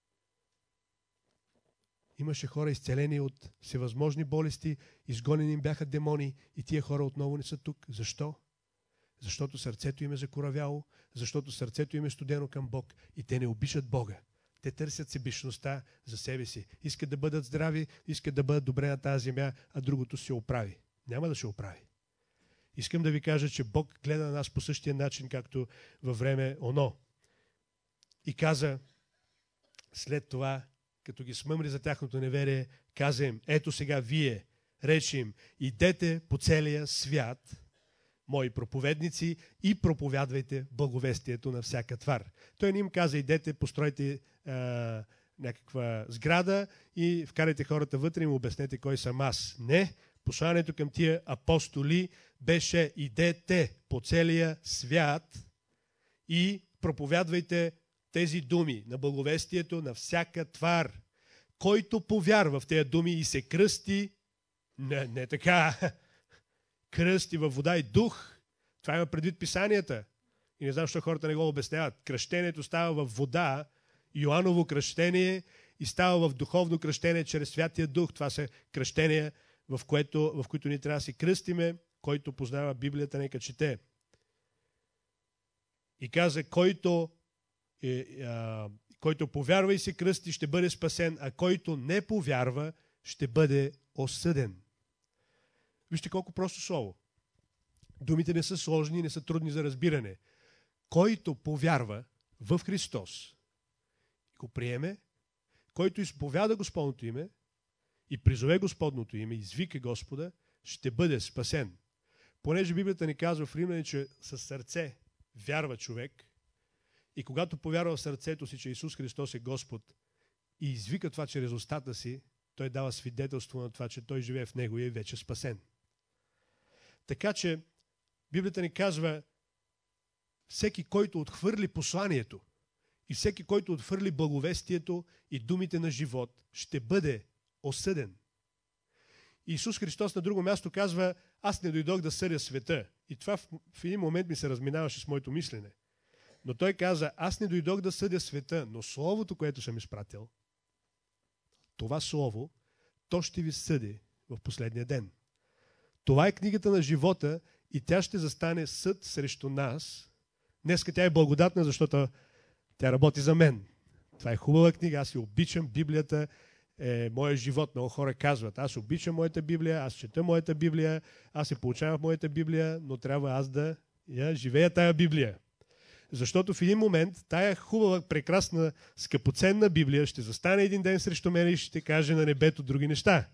Имаше хора изцелени от всевъзможни болести, изгонени им бяха демони, и тия хора отново не са тук. Защо? Защото сърцето им е закоравяло, защото сърцето им е студено към Бог, и те не обичат Бога. Те търсят себичността за себе си. Искат да бъдат здрави, искат да бъдат добре на тази земя, а другото се оправи. Няма да се оправи. Искам да ви кажа, че Бог гледа на нас по същия начин, както във време оно. И каза, след това, като ги смъмри за тяхното неверие, каза им, ето сега вие, рече им, идете по целия свят, мои проповедници, и проповядвайте благовестието на всяка твар. Той не им каза, идете, постройте а, някаква сграда и вкарайте хората вътре и му обяснете кой съм аз. Не, посланието към тия апостоли беше, идете по целия свят и проповядвайте тези думи на благовестието на всяка твар. Който повярва в тези думи и се кръсти, не, не така, кръсти във вода и дух, това има предвид писанията. И не знам, защо хората не го обясняват. Кръщението става в вода, Йоаново кръщение, и става в духовно кръщение чрез Святия Дух. Това са кръщения, в, което, в които ни трябва да си кръстиме. Който познава Библията, нека чете. И каза, който, е, а, който повярва и се кръсти, ще бъде спасен, а който не повярва, ще бъде осъден. Вижте колко просто слово. Думите не са сложни, не са трудни за разбиране. Който повярва в Христос и го приеме, който изповяда Господното име и призове Господното име, извика Господа, ще бъде спасен. Понеже Библията ни казва в Римляни, че със сърце вярва човек, и когато повярва в сърцето си, че Исус Христос е Господ, и извика това чрез устата си, той дава свидетелство на това, че той живее в него и е вече спасен. Така че Библията ни казва, всеки, който отхвърли посланието и всеки, който отхвърли благовестието и думите на живот, ще бъде осъден. Исус Христос на друго място казва, аз не дойдох да съдя света. И това в, в един момент ми се разминаваше с моето мислене. Но той каза, аз не дойдох да съдя света, но Словото, което съм изпратил, това Слово, то ще ви съди в последния ден. Това е книгата на живота и тя ще застане съд срещу нас. Днеска тя е благодатна, защото тя работи за мен. Това е хубава книга, аз я обичам, Библията е моя живот. Много хора казват, аз обичам моята Библия, аз чета моята Библия, аз се получавам в моята Библия, но трябва аз да я живея тая Библия. Защото в един момент тая хубава, прекрасна, скъпоценна Библия ще застане един ден срещу мен и ще каже на небето други неща.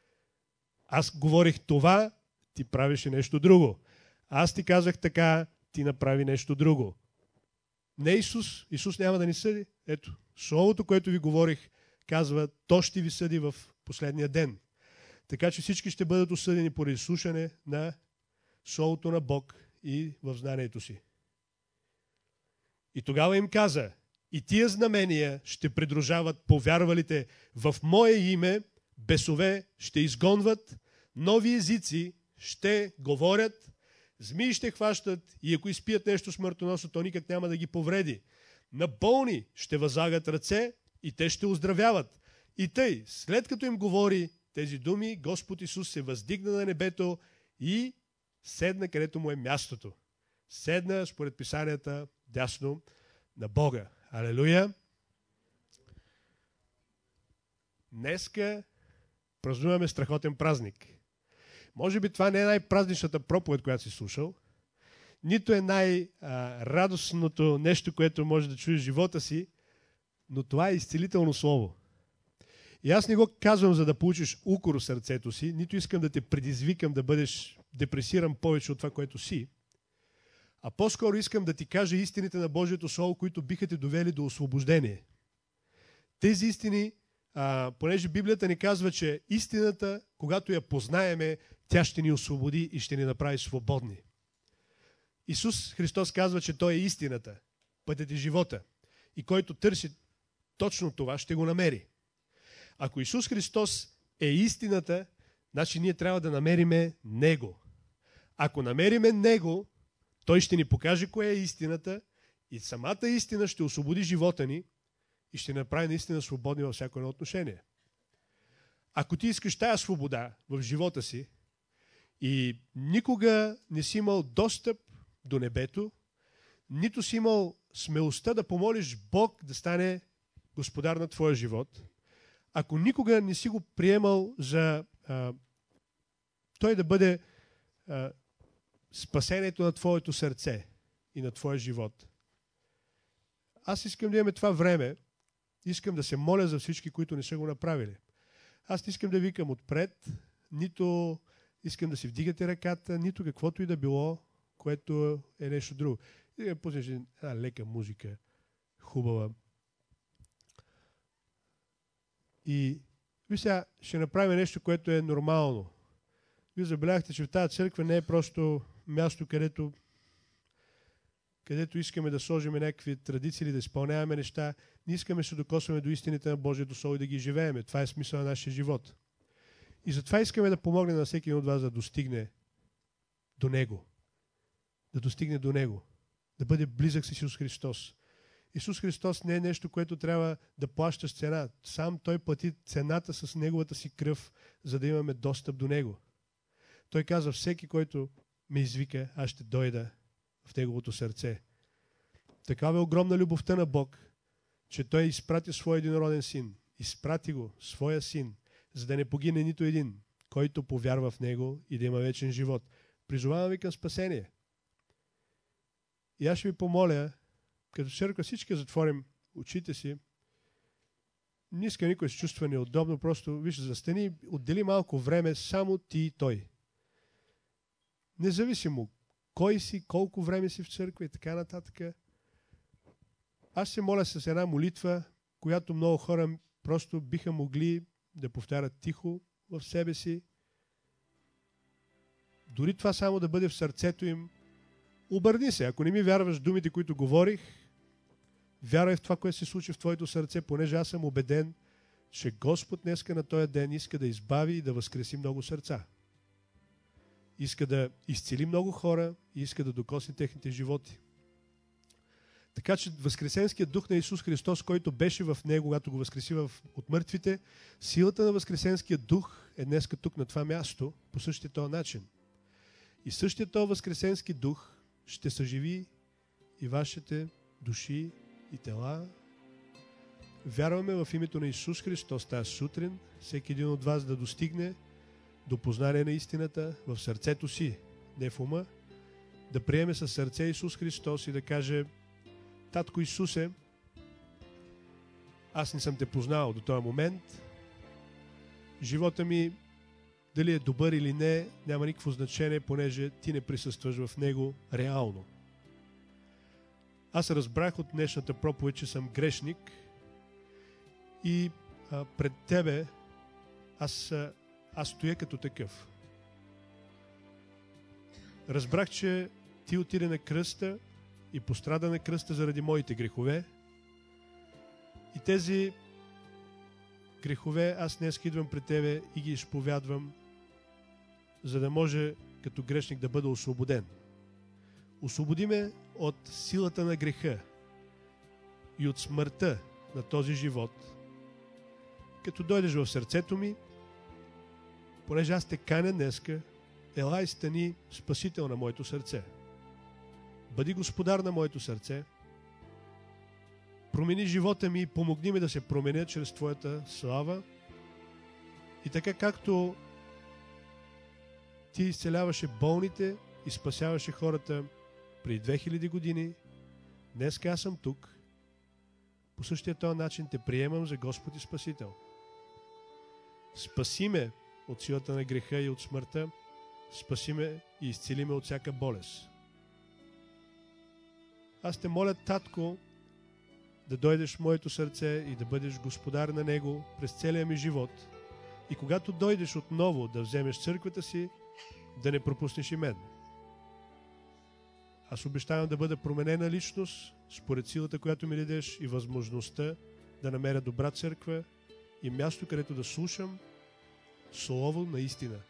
Аз говорих това, ти правеше нещо друго. Аз ти казах така, ти направи нещо друго. Не Исус. Исус няма да ни съди. Ето, Словото, което ви говорих, казва, то ще ви съди в последния ден. Така че всички ще бъдат осъдени поради слушане на Словото на Бог и в знанието си. И тогава им каза, и тия знамения ще придружават повярвалите в Мое име, бесове ще изгонват, нови езици ще говорят, змии ще хващат и ако изпият нещо смъртоносно, то никак няма да ги повреди. На болни ще възлагат ръце и те ще оздравяват. И тъй, след като им говори тези думи, Господ Исус се въздигна на небето и седна където му е мястото. Седна, според писанията, дясно на Бога. Алелуя! Днеска празнуваме страхотен празник. Може би това не е най-празничната проповед, която си слушал, нито е най-радостното нещо, което може да чуеш в живота си, но това е изцелително слово. И аз не го казвам, за да получиш укор в сърцето си, нито искам да те предизвикам да бъдеш депресиран повече от това, което си, а по-скоро искам да ти кажа истините на Божието Слово, които биха те довели до освобождение. Тези истини, а, понеже Библията ни казва, че истината, когато я познаеме, тя ще ни освободи и ще ни направи свободни. Исус Христос казва, че Той е истината, пътят и живота. И който търси точно това, ще го намери. Ако Исус Христос е истината, значи ние трябва да намериме Него. Ако намериме Него, Той ще ни покаже кое е истината и самата истина ще освободи живота ни и ще направи наистина свободни във всяко едно отношение. Ако ти искаш тая свобода в живота си и никога не си имал достъп до небето, нито си имал смелостта да помолиш Бог да стане господар на твоя живот, ако никога не си го приемал за а, Той да бъде а, спасението на твоето сърце и на твоя живот, аз искам да имаме това време, искам да се моля за всички, които не са го направили. Аз не искам да викам отпред, нито искам да си вдигате ръката, нито каквото и да било, което е нещо друго. И да пуснеш една лека музика, хубава. И ви сега ще направим нещо, което е нормално. Вие забелязахте, че в тази църква не е просто място, където, където искаме да сложим някакви традиции или да изпълняваме неща. Ние искаме да се докосваме до истините на Божието Слово и да ги живееме. Това е смисъл на нашия живот. И затова искаме да помогнем на всеки от вас да достигне до Него. Да достигне до Него. Да бъде близък с Исус Христос. Исус Христос не е нещо, което трябва да плащаш цена. Сам Той плати цената с Неговата си кръв, за да имаме достъп до Него. Той казва, всеки, който ме извика, аз ще дойда в Неговото сърце. Такава е огромна любовта на Бог, че Той изпрати Своя единороден син. Изпрати го, Своя син, за да не погине нито един, който повярва в Него и да има вечен живот. Призовавам ви към спасение. И аз ще ви помоля, като църква всички затворим очите си, не иска никой да се чувства неудобно, просто виж, застани, отдели малко време, само ти и той. Независимо кой си, колко време си в църква и така нататък. Аз се моля с една молитва, която много хора просто биха могли да повтарят тихо в себе си. Дори това само да бъде в сърцето им. Обърни се, ако не ми вярваш думите, които говорих, вярвай в това, което се случи в твоето сърце, понеже аз съм убеден, че Господ днеска на този ден иска да избави и да възкреси много сърца. Иска да изцели много хора и иска да докосне техните животи. Така че Възкресенският дух на Исус Христос, който беше в Него, когато го възкреси от мъртвите, силата на Възкресенския дух е днеска тук на това място по същия този начин. И същия този Възкресенски дух ще съживи и вашите души и тела. Вярваме в името на Исус Христос тази сутрин, всеки един от вас да достигне до познание на истината в сърцето си, не в ума, да приеме със сърце Исус Христос и да каже: Татко Исусе, аз не съм те познал до този момент. Живота ми, дали е добър или не, няма никакво значение, понеже ти не присъстваш в него реално. Аз разбрах от днешната проповед, че съм грешник и а, пред тебе аз, а, аз стоя като такъв. Разбрах, че ти отиде на кръста и пострада на кръста заради моите грехове. И тези грехове аз днес идвам пред тебе и ги изповядвам, за да може като грешник да бъда освободен. Освободи ме от силата на греха и от смъртта на този живот. Като дойдеш в сърцето ми, понеже аз те каня днеска, елай стани спасител на моето сърце. Бъди господар на моето сърце. Промени живота ми и помогни ми да се променя чрез Твоята слава. И така както Ти изцеляваше болните и спасяваше хората преди две хиляди години, днес аз съм тук. По същия този начин те приемам за Господ и Спасител. Спаси ме от силата на греха и от смъртта. Спаси ме и изцели ме от всяка болест. Аз те моля, Татко, да дойдеш в моето сърце и да бъдеш господар на него през целия ми живот. И когато дойдеш отново да вземеш църквата си, да не пропуснеш и мен. Аз обещавам да бъда променена личност, според силата, която ми дадеш и възможността да намеря добра църква и място, където да слушам слово на истина.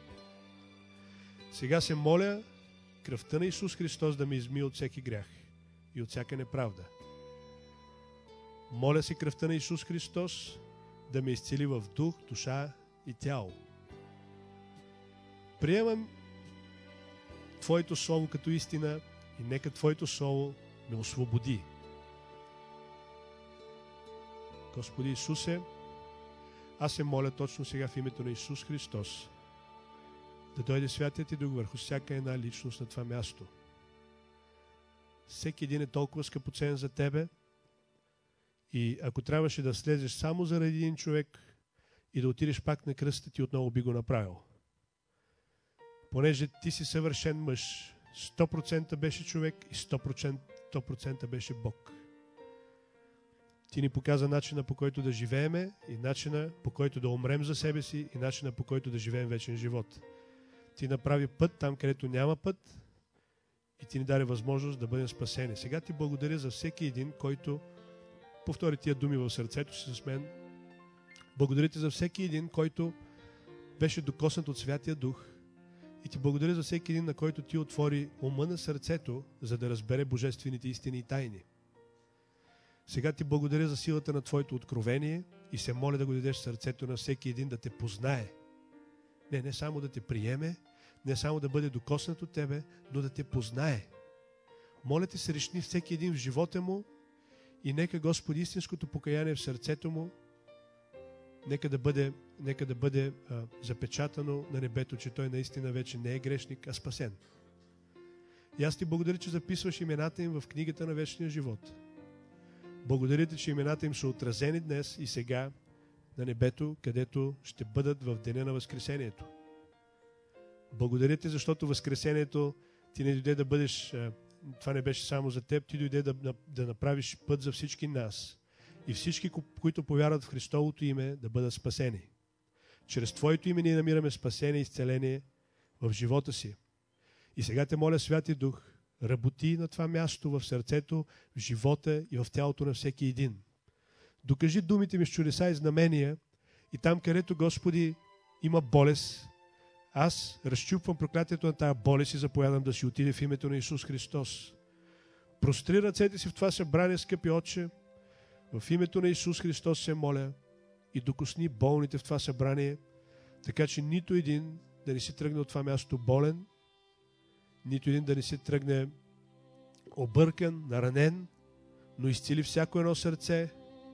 Сега се моля кръвта на Исус Христос да ме измие от всеки грях и от всяка неправда. Моля се кръвта на Исус Христос да ме изцели в дух, душа и тяло. Приемам Твоето слово като истина и нека Твоето слово ме освободи. Господи Исусе, аз се моля точно сега в името на Исус Христос да дойде Святият Ти Дух върху всяка една личност на това място. Всеки един е толкова скъпоценен за Тебе и ако трябваше да слезеш само заради един човек и да отидеш пак на кръста, Ти отново би го направил. Понеже Ти си съвършен мъж, сто процента беше човек и сто процента беше Бог. Ти ни показа начина, по който да живееме и начина, по който да умрем за себе си и начина, по който да живеем вечен живот. Ти направи път там, където няма път и Ти ни даде възможност да бъдем спасени. Сега Ти благодаря за всеки един, който повтори тия думи в сърцето си с мен. Благодаря Ти за всеки един, който беше докоснат от Святия Дух. И Ти благодаря за всеки един, на който Ти отвори ума на сърцето, за да разбере божествените истини и тайни. Сега Ти благодаря за силата на Твоето откровение и се моля да го дадеш в сърцето на всеки един да Те познае. Не, не само да Те приеме, не само да бъде докоснат от Тебе, но да Те познае. Моля Те, срещни всеки един в живота му и нека, Господи, истинското покаяние в сърцето му нека да бъде, нека да бъде а, запечатано на небето, че той наистина вече не е грешник, а спасен. И аз Ти благодаря, че записваш имената им в книгата на вечния живот. Благодаря Ти, че имената им са отразени днес и сега на небето, където ще бъдат в деня на Възкресението. Благодаря Ти, защото Възкресението Ти не дойде да бъдеш, това не беше само за Теб, Ти дойде да, да, да направиш път за всички нас. И всички, които повярват в Христовото име, да бъдат спасени. Чрез Твоето име ние намираме спасение и изцеление в живота си. И сега Те моля, Святи Дух, работи на това място в сърцето, в живота и в тялото на всеки един. Докажи думите ми с чудеса и знамения и там, където, Господи, има болест, аз разчупвам проклятието на тази болест и заповядам да си отиде в името на Исус Христос. Простри ръцете си в това събрание, скъпи Отче, в името на Исус Христос се моля и докосни болните в това събрание, така че нито един да не си тръгне от това място болен, нито един да не си тръгне объркан, наранен, но изцели всяко едно сърце.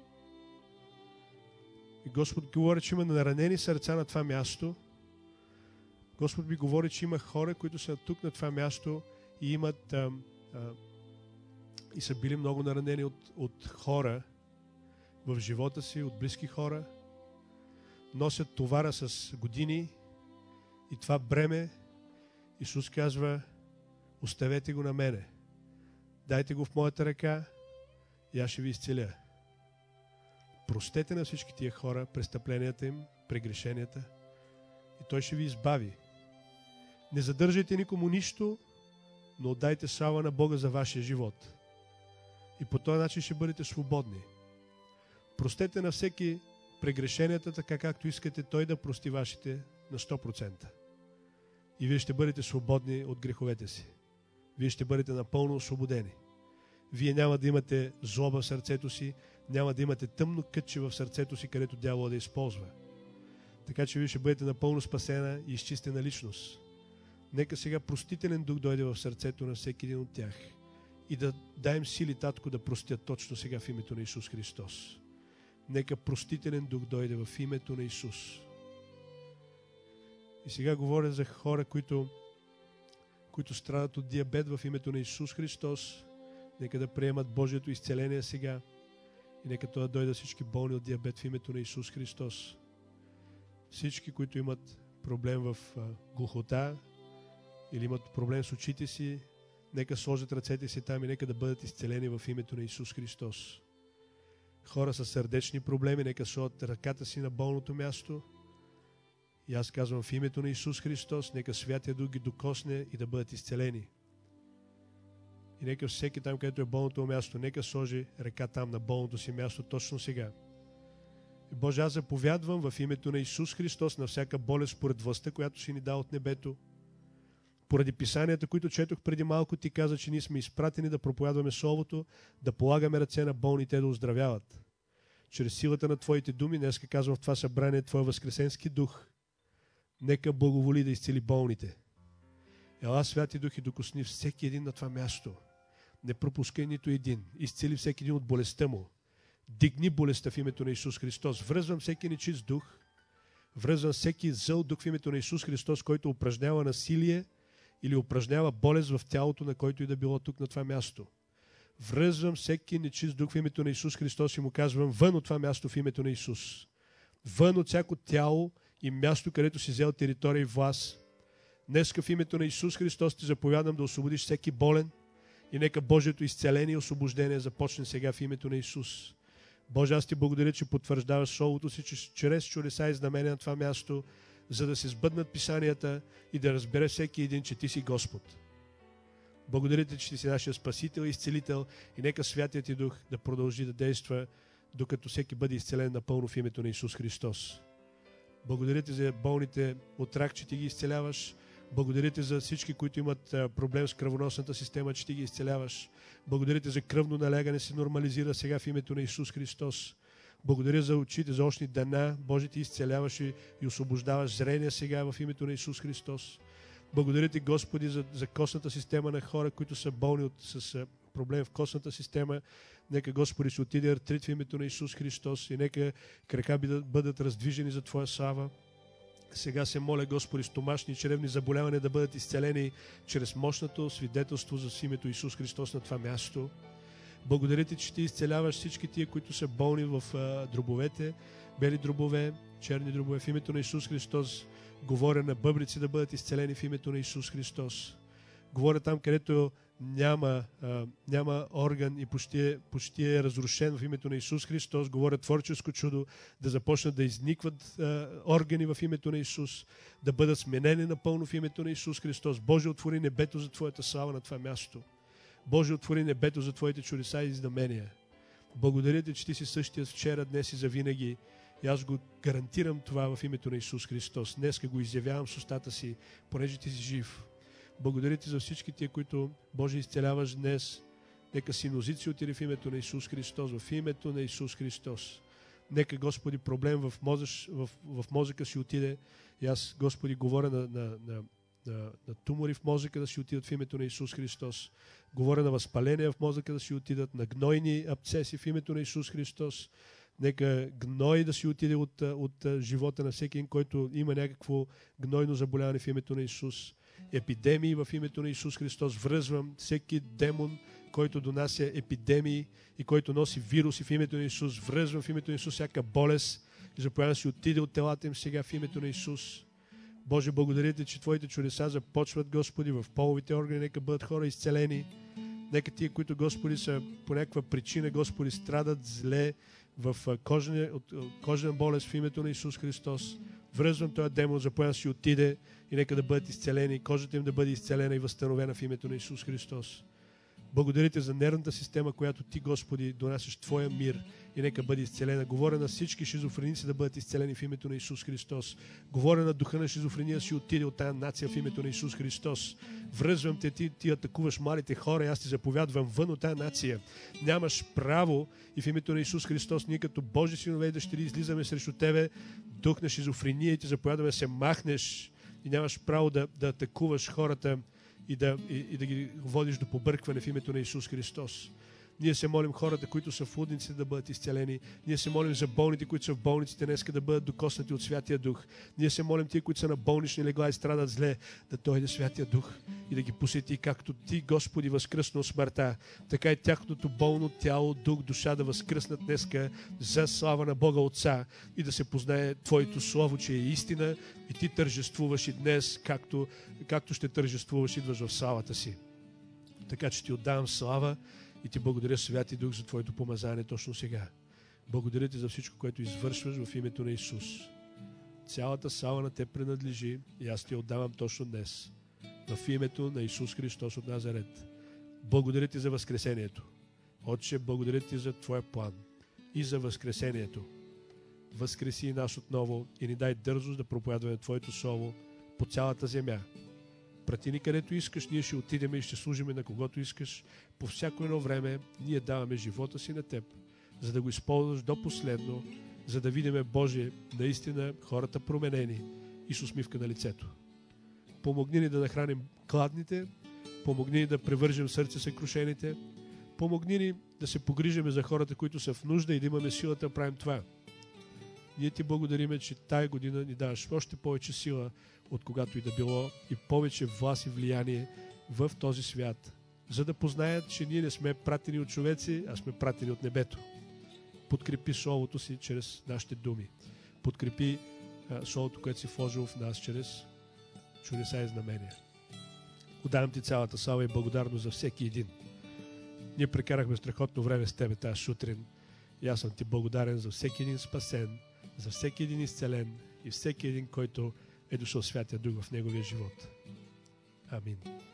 И Господ говори, че има наранени сърца на това място. Господ ми говори, че има хора, които са тук на това място и имат а, а, и са били много наранени от, от хора в живота си, от близки хора. Носят товара с години и това бреме. Исус казва, оставете го на мене. Дайте го в моята ръка и аз ще ви изцеля. Простете на всички тия хора престъпленията им, прегрешенията и Той ще ви избави. Не задържайте никому нищо, но отдайте слава на Бога за вашия живот. И по този начин ще бъдете свободни. Простете на всеки прегрешенията, така както искате Той да прости вашите на сто процента. И вие ще бъдете свободни от греховете си. Вие ще бъдете напълно освободени. Вие няма да имате злоба в сърцето си, няма да имате тъмно кътче в сърцето си, където дявола да използва. Така че вие ще бъдете напълно спасена и изчистена личност. Нека сега простителен дух дойде в сърцето на всеки един от тях и да даем сили, Татко, да простят точно сега в името на Исус Христос. Нека простителен дух дойде в името на Исус. И сега говоря за хора, които, които страдат от диабет в името на Исус Христос. Нека да приемат Божието изцеление сега. И нека това да дойде всички болни от диабет в името на Исус Христос. Всички, които имат проблем в а, глухота или имат проблем с очите си, нека сложат ръцете си там и нека да бъдат изцелени в името на Исус Христос. хора с сърдечни проблеми, нека сложат ръката си на болното място. И аз казвам в името на Исус Христос, нека Святия Дух ги докосне и да бъдат изцелени. И нека всеки там, където е болното място, нека сложи ръка там на болното си място точно сега. И Боже, аз заповядвам в името на Исус Христос на всяка болест според властта, която си ни дал от небето. Поради писанията, които четох преди малко, ти каза, че ние сме изпратени да проповядваме Словото, да полагаме ръце на болните да оздравяват. Чрез силата на Твоите думи, днеска казвам в това събрание, Твоя възкресенски дух, нека благоволи да изцели болните. Ела, Святи Дух, и докосни всеки един на това място. Не пропускай нито един. Изцели всеки един от болестта му. Дигни болестта в името на Исус Христос. Връзвам всеки нечист дух. Връзвам всеки зъл дух в името на Исус Христос, който упражнява насилие или упражнява болест в тялото, на който и да било тук на това място. Връзвам всеки нечист дух в името на Исус Христос и му казвам вън от това място в името на Исус. Вън от всяко тяло и място, където си взел територия и власт. Днеска в името на Исус Христос ти заповядам да освободиш всеки болен и нека Божието изцеление и освобождение започне сега в името на Исус. Боже, аз ти благодаря, че потвърждаваш Словото си, че чрез чудеса и знамения на това място, за да се сбъднат писанията и да разбере всеки един, че ти си Господ. Благодаря ти, че ти си нашия Спасител и Изцелител и нека Святият ти Дух да продължи да действа, докато всеки бъде изцелен напълно в името на Исус Христос. Благодаря ти за болните от рак, че ти ги изцеляваш. Благодаря ти за всички, които имат проблем с кръвоносната система, че ти ги изцеляваш. Благодаря ти за кръвно налягане се нормализира сега в името на Исус Христос. Благодаря за очите, за очни дана. Боже, ти изцеляваш и, и освобождаваш зрение сега в името на Исус Христос. Благодаря ти, Господи, за, за костната система на хора, които са болни от, с проблем в костната система. Нека, Господи, се отиде артрит в името на Исус Христос и нека крака бъдат раздвижени за Твоя слава. Сега се моля, Господи, стомашни и чревни заболявания да бъдат изцелени чрез мощното свидетелство за името Исус Христос на това място. Благодаря ти, че ти изцеляваш всички тия, които са болни в а, дробовете, бели дробове, черни дробове. В името на Исус Христос говоря на бъбрици да бъдат изцелени в името на Исус Христос. Говоря там, където няма, а, няма орган и почти е, почти е разрушен в името на Исус Христос. Говоря творческо чудо да започнат да изникват а, органи в името на Исус, да бъдат сменени напълно в името на Исус Христос. Боже, отвори небето за Твоята слава на това място. Боже, отвори небето за Твоите чудеса и знамения. Благодаря ти, че ти си същия вчера, днес и завинаги. И аз го гарантирам това в името на Исус Христос. Днеска го изявявам с устата си, понеже ти си жив. Благодаря ти за всички тия, които, Боже, изцеляваш днес. Нека синозици отиде в името на Исус Христос, в името на Исус Христос. Нека, Господи, проблем в, мозъш, в, в мозъка си отиде. И аз, Господи, говоря на, на, на, на, на тумори в мозъка да си отидат в името на Исус Христос. Говоря на възпаления в мозъка да си отидат, на гнойни абцеси в името на Исус Христос. Нека гной да си отиде от, от, от живота на всеки, който има някакво гнойно заболяване в името на Исус. Епидемии в името на Исус Христос. Връзвам всеки демон, който донася епидемии и който носи вируси в името на Исус. Връзвам в името на Исус всяка болест и заповядам да си отиде от телата им сега в името на Исус. Боже, благодаря ти, че Твоите чудеса започват, Господи, в половите органи. Нека бъдат хора изцелени. Нека тия, които, Господи, са по някаква причина, Господи, страдат зле в кожен, от кожен болест в името на Исус Христос. Връзвам този демон, заповядам да си отиде и нека да бъдат изцелени, кожата им да бъде изцелена и възстановена в името на Исус Христос. Благодаря ти за нервната система, която ти, Господи, донасяш Твоя мир и нека бъде изцелена. Говоря на всички шизофреници да бъдат изцелени в името на Исус Христос. Говоря на духа на шизофрения да си отиде от тая нация в името на Исус Христос. Връзвам те, ти, ти атакуваш малите хора и аз ти заповядвам вън от тая нация. Нямаш право и в името на Исус Христос ние като Божи синове и дъщери излизаме срещу тебе, дух на шизофрения и ти заповядваме да се махнеш и нямаш право да, да атакуваш хората и да, и, и да ги водиш до побъркване в името на Исус Христос. Ние се молим хората, които са в лудниците, да бъдат изцелени. Ние се молим за болните, които са в болниците днеска, да бъдат докоснати от Святия Дух. Ние се молим тия, които са на болнични легла и страдат зле, да дойде Святия Дух и да ги посети, както ти, Господи, възкръсна от смъртта, така и тяхното болно тяло, дух, душа да възкръснат днеска за слава на Бога Отца и да се познае Твоето Слово, че е истина и ти тържествуваш и днес, както, както ще тържествуваш, идваш в славата си. Така че ти отдавам слава и ти благодаря, Святи Дух, за Твоето помазание точно сега. Благодаря ти за всичко, което извършваш в името на Исус. Цялата слава на те принадлежи и аз ти отдавам точно днес. В името на Исус Христос от Назарет. Благодаря ти за възкресението. Отче, благодаря ти за твоя план и за възкресението. Възкреси и нас отново и ни дай дързост да проповядваме Твоето Слово по цялата земя. Прати ни където искаш, ние ще отидем и ще служим на когото искаш. По всяко едно време ние даваме живота си на Теб, за да го използваш до последно, за да видиме, Боже, наистина хората променени и с усмивка на лицето. Помогни ни да нахраним гладните, помогни ни да превържем сърце съкрушените, помогни ни да се погрижиме за хората, които са в нужда и да имаме силата да правим това. Ние ти благодариме, че тая година ни даваш още повече сила, от когато и да било, и повече власт и влияние в този свят, за да познаят, че ние не сме пратени от човеци, а сме пратени от небето. Подкрепи Словото си чрез нашите думи. Подкрепи а, Словото, което си вложил в нас чрез чудеса и знамения. Отдавам ти цялата слава и благодарност за всеки един. Ние прекарахме страхотно време с тебе тази сутрин и аз съм ти благодарен за всеки един спасен, за всеки един изцелен и всеки един, който е дошъл Святия Дух в неговия живот. Амин.